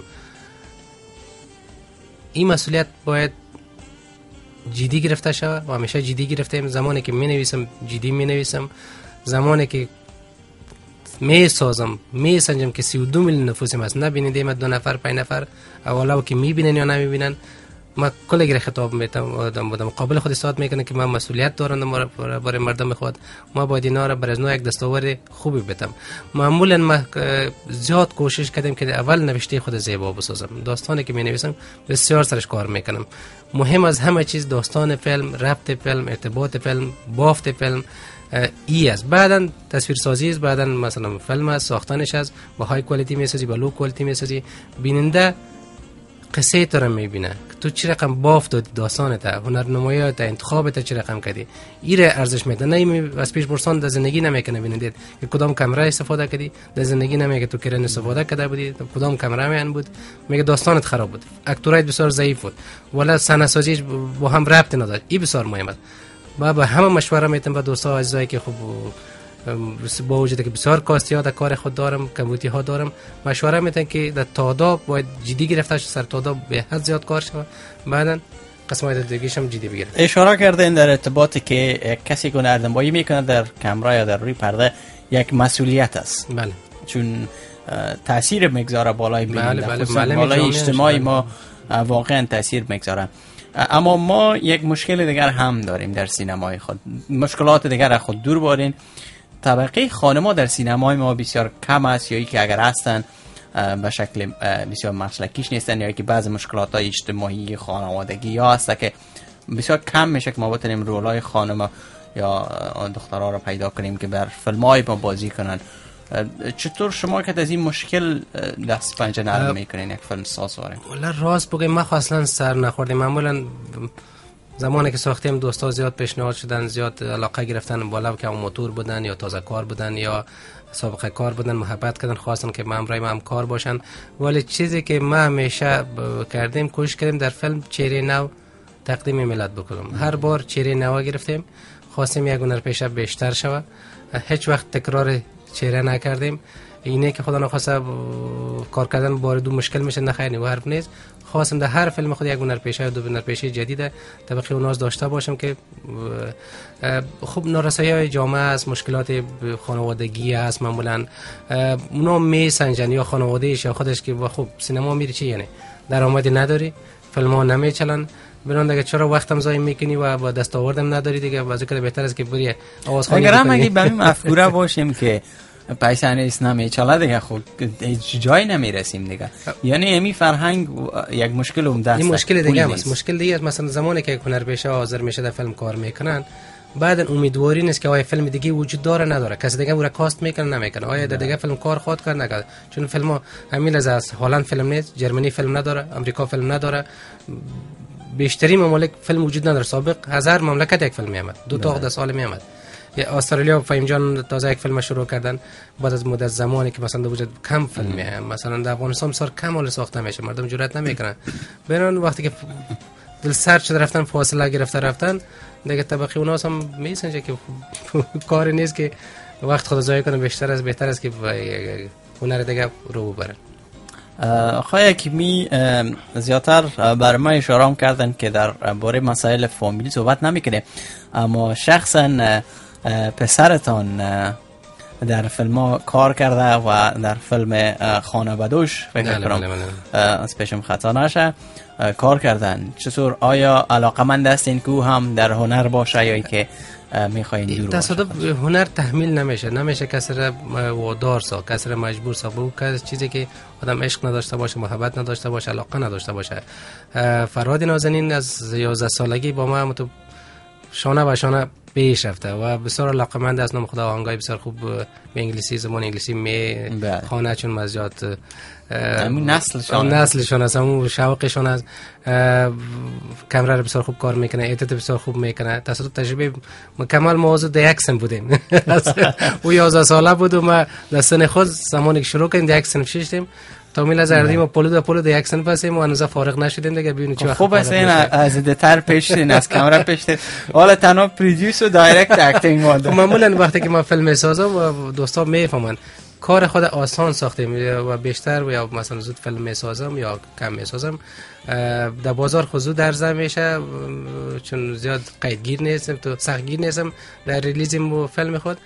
این مسئولیت باید جدی گرفته شود و همیشه جدی گرفتم. زمانی که می نویسم جدی می نویسم، زمانی که می سازم می سنجم که 32 میلیون نفوسم است، نبینیده ما 2 نفر 5 نفر اولا که می بینن یا نمی بینن. ما کلی خطاب میتم آدم بودم قابل خود استاد میکنه که من مسئولیت دارم برای مردم خود، ما باید اینا را برای نو یک دستاورد خوبی بدم. معمولا ما زیاد کوشش کردم که اول نوشته خود زیبا بسازم، داستانی که می نویسم بسیار سرش کار میکنم. مهم از همه چیز داستان فیلم، ربط فیلم، ارتباط فیلم، بافت فیلم ای است. بعدن تصویر سازی است، بعدن مثلا فیلم است، ساختنش است، با های کوالیتی میسازی، با لو کوالیتی میسازی، بیننده قصه تو رو میبینه که تو چی رقم باف دادی داستانت، هنرنماییت، انتخابت چی رقم کردی، ایره ارزش میده. نه از پیش برسان در زندگی نمیکنه ببینید که کدام کامرا استفاده کردی، در زندگی نمیگه تو کرن استفاده کرده بودی، کدام کامرا میان بود، میگه داستانت خراب بود، اکتورایت بسیار ضعیف بود، ولا صحنه سازی با هم ربط نداشت. این بسیار مهمه. با همه مشوره میتونم با دوستا عزیزایی که خوب با وجود که بسیار کاستیا در کار خود دارم، کمبودی ها دارم، مشوره میتونم که در تاداب باید جدی گرفته شد، سر تاداب به حد زیاد کار شد، بعدن قسمت دیگه‌ش هم جدی بگیره. اشاره کردین در ارتباطی که کسی که هنرنمایی میکنه در کامرا یا در روی پرده یک مسئولیت است. بله. چون تاثیر میگذاره بالای بله بالای اجتماعی ما واقعا تاثیر میگذاره. اما ما یک مشکل دیگر هم داریم در سینمای خود، مشکلات دیگر از خود دور بارین. طبقه خانم‌ها در سینمای ما بسیار کم است، یا که اگر هستن به شکل بسیار مسلکیش نیستن، یا که بعض مشکلات های اجتماعی خانوادگی یا هست که بسیار کم میشه که ما بتونیم رولای خانم یا دخترها رو پیدا کنیم که بر فیلم‌های ما بازی کنن. چطور شما که از این مشکل دست پنجه نرم میکنین یک فیلم ساز واره؟ والا راست بگم ما اصلا سر نخوردیم. معمولا زمانی که ساختیم دوستا زیاد پیشنهاد شدن، زیاد علاقه گرفتن، بالا که موتور بودن یا تازه کار بودن یا سابقه کار بودن، محبت کردن، خواستن که من برای ما هم کار باشن. ولی چیزی که ما همیشه کردیم کوشش کردیم در فیلم چهره نو تقدیم ملت بکنم. هر بار چهره نو گرفتیم، خواستیم یک هنرپیشه بیشتر شود، هیچ وقت تکرار چهره نکردیم. اینه که خدا نخواسته کار کردن بار دو مشکل میشه، نخیر و حرف نیست. خواستم در هر فیلم خود یک هنرپیشه یا دو هنرپیشه جدید طبقه اوناز داشته باشم که خوب نارسایی جامعه است، مشکلات خانوادگی است، معمولا اونا میسنجن یا خانوادهش یا خودش که خوب سینما میری چی، یعنی درآمدی نداری، فیلم ها نمیچلن، برون دیگه چرا وقتم ضایع میکنی و با دستاوردم نداری دیگه، بازی کنه بهتر است که بری آوازخوانی اگر هم اگه به این مفکوره باشیم که پیسه نیست نمیچاله دیگه، خود جای نمیرسیم دیگه. یعنی امی فرهنگ یک مشکل عمده است. این مشکل دیگه است. مشکل دیگه است. مثلا زمانی که هنرپیشه حاضر میشه در فیلم کار میکنن، بعد امیدواری نیست که آیا فیلم دیگه وجود داره نداره، کسی دیگه اون کاست میکنه نمیکنه، آیا در دیگه فیلم کار خود کار نکنه. چون فیلم ها همین از هلند فیلم نیست، جرمنی فیلم نداره، امریکا فیلم نداره، بیشتری ممالک فیلم وجود نداره. سابق هزار مملکت یک فیلم میامد، 2 تا 10 سال میامد. استرالیا فهیم جان تازه یک فیلم شروع کردن بعد از مدت زمانی که مثلا وجود کم فیلم میه. مثلا در افغانستان سر کم ساخته میشه، مردم جرئت نمیکنن. برن وقتی که دل سر شده رفتن، فاصله گرفته رفتن دیگه، طبقه اوناس هم میسنجه که کار نیست که وقت خود ضایع کنه، بهتر است که هنر دیگه رو ببرن. آقای حکیمی زیادتر برای ما اشاره کردن که در باره مسائل فامیلی صحبت نمیکنه، اما شخصا پسرتان در فیلم ها کار کرده و در فیلم خانه بدوش فکر کنم از پیشم خطا نشه کار کردن. چطور آیا علاقمند هستین که او هم در هنر باشه یا که میخواین دور باشه؟ تصادف هنر تحمیل نمیشه کسی را وادار سا، کسی را مجبور سا به اون چیزی که آدم عشق نداشته باشه، محبت نداشته باشه، علاقه نداشته باشه. فرهاد نازنین از 11 سالگی با ما شانه به شانه پیش رفته و بسیار علاقمند است. نام خدا آهنگای بسیار خوب به انگلیسی، زبان انگلیسی می خوانه، چون مزیات همین نسلشون است، همون شوقشون است. کامرا رو بسیار خوب کار میکنه، ایدیت بسیار خوب میکنه. تصادف تجربه مکمل موضوع دیکسن بودیم. او 11 ساله بود و ما در سن خود زمانی که شروع کردیم دیکسن شیشتیم تا میل از اردیم و پولو دیکسن پسیم و هنوز فارغ نشدیم دیگه. ببینید چه خوب است این از دتر پیشتین از کامرا پیشتین، حالا تنها پرودیوس و دایرکت اکتینگ ماده. معمولا وقتی که ما فیلم میسازم و دوستا میفهمن کار خود آسان ساختیم و بیشتر یا مثلا زود فیلم میسازم یا کم میسازم، در بازار خود درزه میشه چون زیاد قیدگیر نیستم، تو سختگیر نیستم در ریلیزم فیلم خود.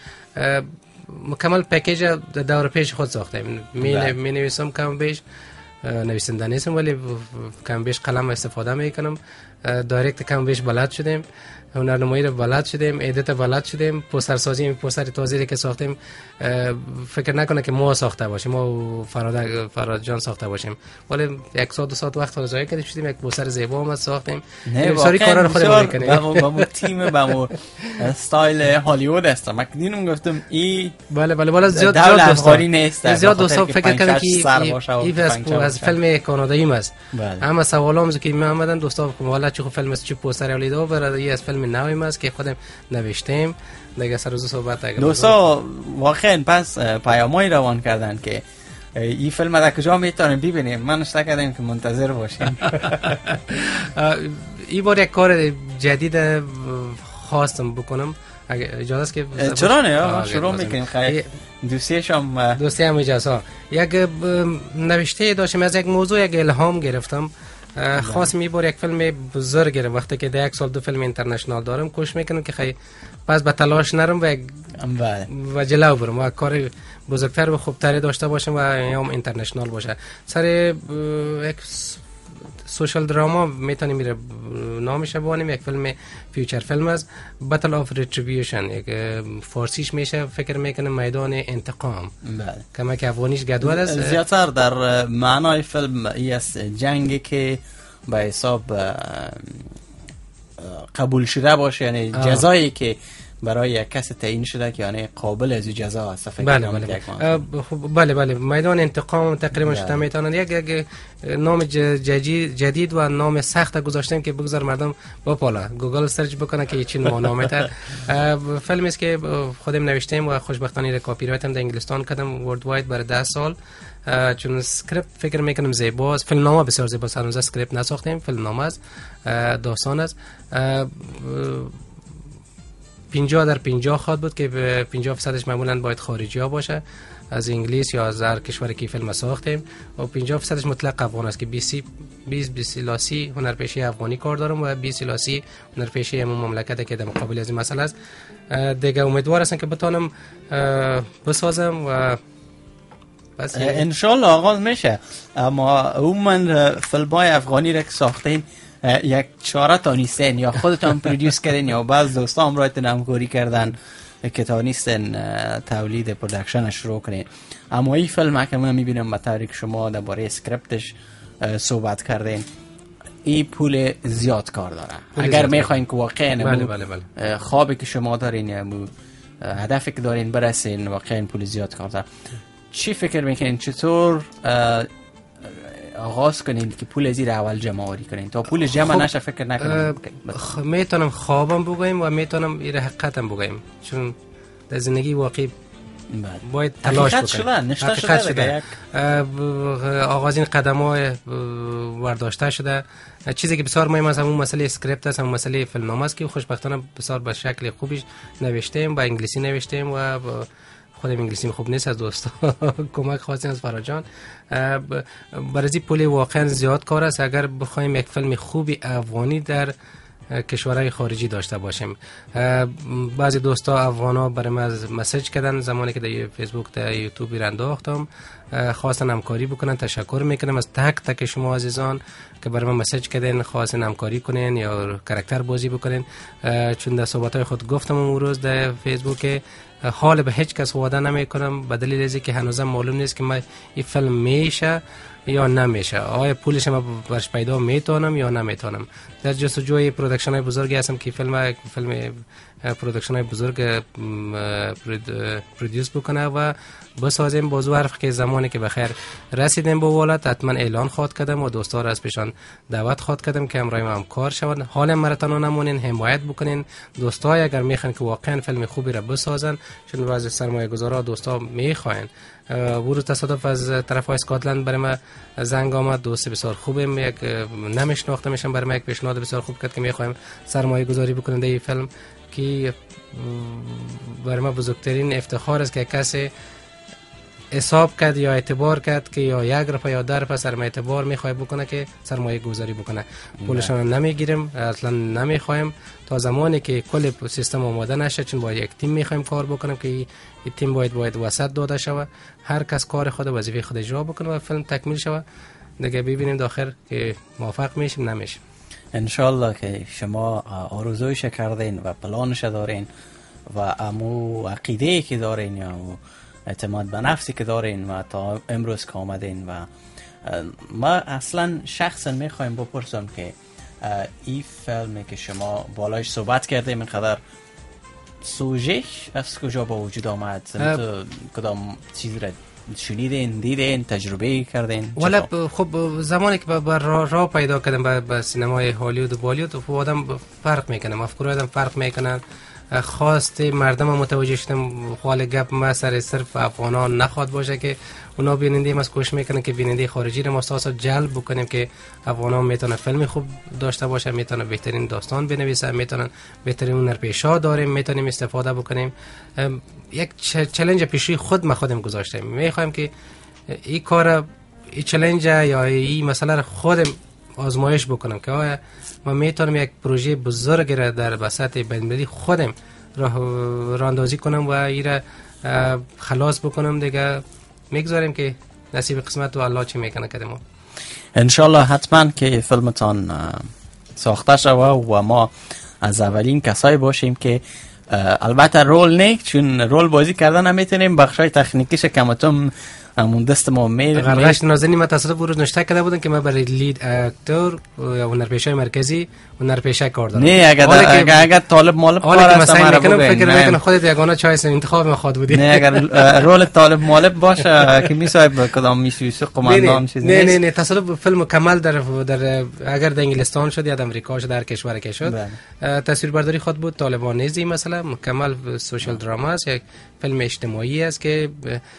مکمل پکیج دور پیش خود ساختیم. می نویسم کم بیش، نویسنده نیستم ولی کم بیش قلم استفاده میکنم. دایرکت کم بیش بلد شدیم، هنرنمایی رو بلد شدیم، ادیت بلد شدیم، پوستر سازی پوستر تازه‌ای که ساختیم فکر نکنه که ما ساخته باشیم، ما فراد جان ساخته باشیم، ولی یک ساعت دو ساعت وقت رو ضایع کردیم، شدیم یک پوستر زیبا هم ساختیم. ساری کارا رو خودمون می‌کنیم. با مو تیم با مو استایل هالیوود است. من دیدم گفتم ای بله زیاد افغانی نیست. زیاد دوستا فکر کردن که این از فیلم کانادایی است. اما سوالام که می آمدن دوستا والا چه فیلم است، چه پوستر اولیدو برای از فیلم نوی است که خودم نوشتیم. دیگه سر روز صحبت اگه دوستا واقعا پس پیامای روان کردن که این فیلم در کجا میتونیم ببینیم. من اشتاق کردم که منتظر باشیم. این بار یک کار جدید خواستم بکنم، اگه اجازه است که چرا نه شروع میکنیم. خیلی دوسیه هم اجازه. یک نوشته داشتم از یک موضوع، یک الهام گرفتم. خاص میبور یک فیلم بزرگ گرم. وقتی که در یک سال 2 فیلم اینترنشنال دارم کوشش میکنم که خیلی پس به تلاش نرم و جلو برم و کار بزرگتر و خوبتری داشته باشم و هم اینترنشنال باشه. سر یک سوشال دراما میتونیم میره نامش بوانیم، یک فیلم فیوچر فیلم است، باتل آف ریتریبیوشن، یک فارسیش میشه فکر میکنم میدان انتقام. کما که افغانیش گدول است. زیادتر در معنای فیلم ای است جنگی که به حساب قبول شده باشه، یعنی جزایی که برای یک کس تعیین شده که یعنی قابل از جزا است. بله میدان انتقام تقریبا شده میتونن یک نام جدید و نام سخت گذاشتیم که بگذار مردم بپالا گوگل سرچ بکنه که چی نامه تر. فیلمی است که خودم نوشتیم و خوشبختانه کاپی رایت هم در انگلستان کردم ورلد واید برای 10 سال. چون اسکریپت فکر میکنم زیباست، فیلم نامه بسیار زیباست. هنوز اسکریپت نساختیم، فیلم نامه است، داستان است. 50-50 خواهد بود که 50% معمولا باید خارجی ها باشه، از انگلیس یا از هر کشوری که فیلم ساختیم، و 50% مطلق افغان است که 20 لاسی هنرپیشه افغانی کار دارم و 20 لاسی هنرپیشه همون مملکت که در مقابل از این مسئله است. دیگه امیدوار هستم که بتونم بسازم و بس انشالله آغاز میشه. اما عموما فیلم‌های افغانی را که ساختین یک 4 تا نیستن، یا خودتان پرودیوس کردین یا بعض دوستا هم رایتون همکاری کردن که تا نیستن تولید پرودکشن شروع کنین. اما این فیلم که من میبینم به طوری که شما درباره اسکریپتش صحبت کردین، این پول زیاد کار داره. اگر میخواین که واقعا خوابی که شما دارین یا هدفی که دارین برسین، واقعا پول زیاد کار داره. چی فکر میکنین چطور آغاز کنین که پول زیر اول جمع آوری کنین تا پول جمع نشه؟ فکر نکنم میتونم خوابم بگویم و میتونم این حقیقتم بگویم، چون در زندگی واقعی باید تلاش بکنیم. حقیقت شده. آغازین قدم‌های ورداشته شده. چیزی که بسیار مهم است همون مسئله اسکریپت است، همون مسئله فیلمنامه است که خوشبختانه بسیار به شکل خوبی نوشتیم، با انگلیسی نوشتیم و خودم انگلیسی خوب نیست، از دوستا کمک خواستیم از فراد جان. برای پول واقعا زیاد کار است اگر بخوایم یک فیلم خوبی افغانی در کشورهای خارجی داشته باشیم. بعضی دوستا افغانا برای من مسیج کردن زمانی که در فیسبوک در یوتیوب را انداختم، خواستن همکاری بکنن. تشکر میکنم از تک تک شما عزیزان که برای من مسیج کردین، خواستن همکاری کنین یا کاراکتر بازی بکنین. چون در صحبت‌های خود گفتم اون روز در فیسبوک حال به هیچ کس وعده نمیکنم، به دلیل اینکه که هنوزم معلوم نیست که من این فیلم میشه یا نمیشه، آیا پولش ما برش پیدا میتونم یا نمیتونم. در جستجوی پروداکشن های بزرگی هستم که فیلم پروداکشن های بزرگ پرودیوس بکنه و بسازیم. بازو حرف که زمانی که بخیر رسیدیم به ولایت حتما اعلان خواهد کردم و دوستا را از پیشان دعوت خواهد کردم که امرای ما هم کار شود. حال مرتنو نمونین، حمایت بکنین دوستا اگر میخوان که واقعا فیلم خوبی را بسازن، چون بعضی سرمایه گذارا دوستا میخواین. ورود تصادف از طرف اسکاتلند برای ما زنگ آمد، دوست بسیار خوبم، یک نمیشناخته میشم، برای ما یک پیشنهاد بسیار خوب کرد که میخوایم سرمایه گذاری بکنیم در این فیلم که برای ما بزرگترین افتخار است که کسی حساب کرد یا اعتبار کرد که یا 1 روپیه یا 10 روپیه سرمایه اعتبار میخواد بکنه که سرمایه گذاری بکنه. پولشون نمیگیریم، اصلا نمیخوایم تا زمانی که کل سیستم آماده نشه، چون با یک تیم میخوایم کار بکنیم که این تیم باید وسط داده شود، هر کس کار خود وظیفه خود اجرا بکنه و فیلم تکمیل شود. دیگه ببینیم داخل که موفق میشیم نمیشیم. انشالله که شما آرزویش کردین و پلانش دارین و امو عقیده که دارین یا اعتماد به نفسی که دارین و تا امروز که آمدین. و ما اصلا شخصا میخوایم بپرسم که این فیلمی که شما بالایش صحبت کرده اینقدر سوژهش از کجا با وجود آمد؟ کدام چیزی را شنیدین، دیدین، تجربه کردین؟ ولی خب زمانی که راه پیدا کردم به سینمای هالیوود و بالیوود، خب آدم فرق میکنه، مفکوره آدم فرق میکنن، خواست مردم متوجه شدم حال گپ ما سر صرف افغانان نخواد باشه که اونا بیننده ما کوشش میکنن که بیننده خارجی رو مستاسا جلب بکنیم که افغانان میتونه فیلم خوب داشته باشه، میتونه بهترین داستان بنویسه، میتونن بهترین هنرپیشا داریم، میتونیم استفاده بکنیم. یک چالش پیشی خود ما خودم گذاشتیم، میخوایم که این کار، این چالش یا این مسئله رو خودم آزمایش بکنم که آیا ما میتونم یک پروژه بزرگ را در وسط بین‌المللی خودم راه اندازی کنم و این را خلاص بکنم دیگه. میگذاریم که نصیب قسمت و الله چی میکنه کده ما. انشالله حتما که فیلمتان ساخته شوه و ما از اولین کسایی باشیم که البته رول نه، چون رول بازی کردن نمیتونیم، بخشای تکنیکیش کمتون همون دست ما غرغش نازنین ما تصادف روز نشته کرده بودن که ما برای لید اکتور یا هنرپیشه مرکزی هنرپیشه کار دارم. نه اگر طالب مالب کار است ما رو فکر میکنم خودت یگانه چایس انتخاب میخواد بودی. نه اگر رول طالب مالب باشه که میصاحب کدام میسویس قماندان چیز نیست. نه تصادف فیلم کامل در اگر در انگلستان شد یا در امریکا شد، در کشور که شد تصویربرداری خود بود طالبانیزی، مثلا مکمل سوشال دراما است، یک فیلم اجتماعی است که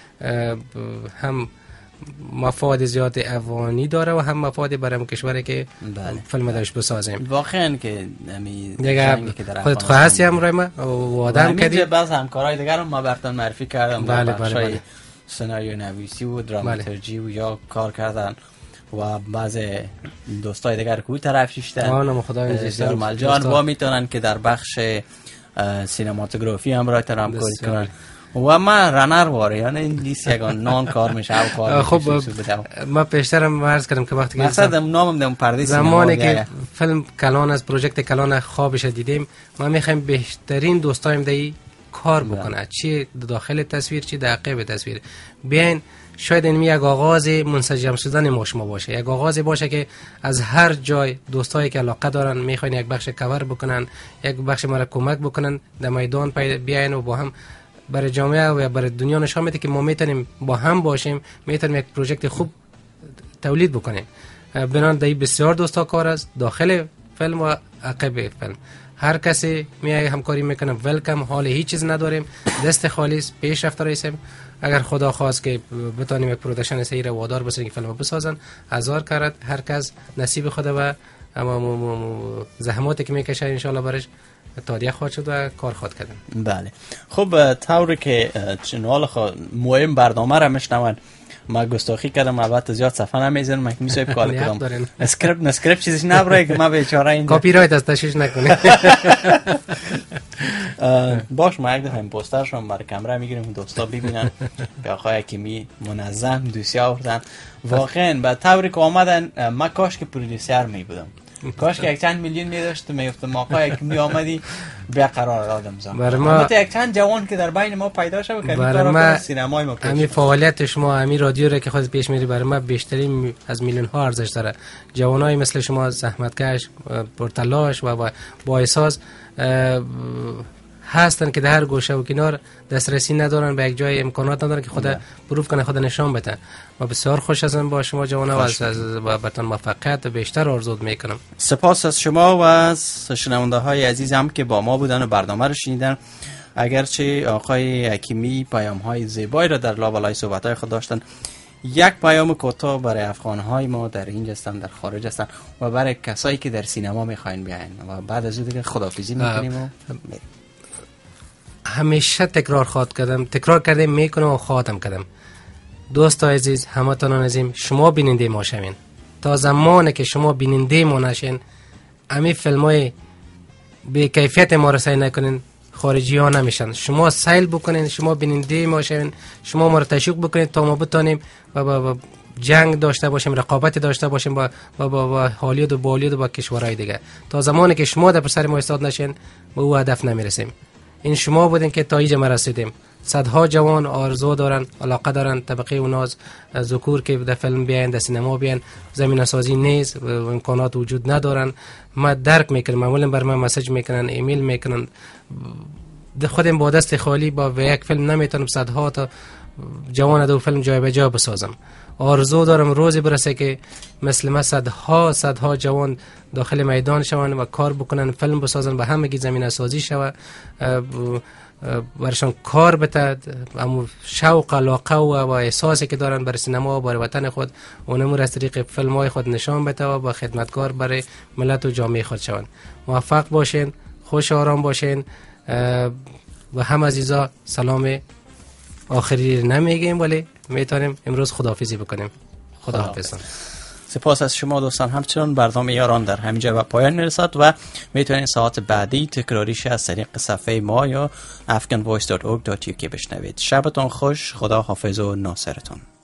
هم مفاد زیاد افغانی داره و هم مفاد برای کشوری که فیلم داشت بسازیم. واقعا که دیگه خودت خواهستی هم رای ما و آدم کردی بعض همکارای دیگر هم ما براتون معرفی کردم، بخشای سناریو نویسی و دراماتورجی و یا کار کردن و بعض دوستای دیگر که اون طرف شیشتن سرمال جان و میتونن که در بخش سینماتوگرافی هم رای ترام کاری کنن و ما رنر واره، یعنی این لیست یکان نان کار میشه او کار خب ما پیشترم عرض کردم که وقتی که مثلا نامم دم پرده زمانی که فیلم کلان از پروژکت کلان خوابش دیدیم، ما میخوایم بهترین دوستایم دی کار بکنه، چی داخل تصویر چی در عقب تصویر. بیاین شاید این یک آغاز منسجم شدن ما شما باشه، یک آغاز باشه که از هر جای دوستایی که علاقه دارن میخواین یک بخش کاور بکنن، یک بخش ما را کمک بکنن در میدان بیاین و با هم برای جامعه و برای دنیا نشان میده که ما میتونیم با هم باشیم، میتونیم یک پروژکت خوب تولید بکنیم. بنان دایی بسیار دوستا کار است داخل فیلم و عقب فیلم، هر کسی میای همکاری میکنه، ولکم، حال هیچ چیز نداریم، دست خالیست پیش رفته رئیسم. اگر خدا خواست که بتونیم یک پروداکشن صحیح رو وادار بسازیم که فیلم بسازن، هزار کرد هر کس نصیب خود و اما زحماتی که میکشه ان شاء الله برش تادیه خواهد شد و کار خواهد کردن. بله خب طوری که چنال مهم برنامه را میشنون، ما گستاخی کردم البته زیاد صفحه نمیزنم، من میسویم کار کردم اسکریپت چیزش نبره که ما بیچاره این کپی رایت از تشویش نکنه. باش ما یک دفعه پوسترشون برای کامera میگیریم دوستا ببینن که آقای حکیمی منظم دوسیه آوردن. واقعا به طوری که آمدن ما کاش که پرودوسر می بودم، کاش که یک چند میلیون میداشت میفتم آقای حکیمی آمدی بیقرار آدم زن. البته یک چند جوان که در بین ما پیدا شد که کار سینمای ما همین فعالیت شما، همین رادیو را که خود پیش میری برای ما بیشترین از میلیون ها ارزش داره. جوانای مثل شما زحمتکش، پرتلاش و با احساس هستن که در هر گوشه و کنار دسترسی ندارن به یک جای، امکانات ندارن که خود پروف کنه، خود نشان بده. و بسیار خوش هستم با شما جوانا و از براتون موفقیت بیشتر آرزو میکنم. سپاس از شما و از شنونده های عزیزم که با ما بودن و برنامه رو شنیدن. اگرچه آقای حکیمی پیام های زیبایی را در لابلای صحبت های خود داشتن، یک پیام کوتاه برای افغان های ما در اینجا هستن، در خارج هستن و برای کسایی که در سینما میخواین بیاین و بعد از اون دیگه خداحافظی میکنیم. همیشه تکرار کردم میکنم و خواهدم کردم. دوست عزیز، همتون عزیزم، شما بیننده ما شوین. تا زمانی که شما بیننده ما نشین، امی فیلمای به کیفیت ما رسانی نکنین، خارجی ها نمیشن. شما سیل بکنین، شما بیننده ما شوین، شما ما رو تشویق بکنید تا ما بتونیم و جنگ داشته باشیم، رقابت داشته باشیم با هالیوود و بالیوود و با کشورهای دیگه. تا زمانی که شما در سر ما ایستاد نشین به او هدف نمیرسیم. این شما بودین که تا اینجا ما رسیدیم. صدها جوان آرزو دارن، علاقه دارن، طبقه اوناز ذکور که در فیلم بیاین، در سینما بیاین، زمینه سازی نیست و امکانات وجود ندارن. ما درک میکنم، معمولا بر من مسیج میکنن، ایمیل میکنن، خودم با دست خالی با یک فیلم نمیتونم صدها تا جوان دو فیلم جای به جا بسازم. آرزو دارم روزی برسه که مثل ما صدها جوان داخل میدان شون و کار بکنن، فیلم بسازن، به همگی زمینه سازی شوه، برشان کار بده، اما شوق علاقه و احساسی که دارن برای سینما و برای وطن خود اونمو از طریق فیلم های خود نشان بده و با خدمتگار برای ملت و جامعه خود شون. موفق باشین، خوش آرام باشین و هم عزیزا سلام آخری نمیگیم ولی میتونیم امروز خداحافظی بکنیم. خداحافظ. سپاس از شما دوستان. همچنان برنامه یاران در همینجا به پایان میرسد و میتونید ساعت بعدی تکراریش از طریق صفحه ما یا afghanvoice.org.uk بشنوید. شبتون خوش، خدا حافظ و ناصرتون.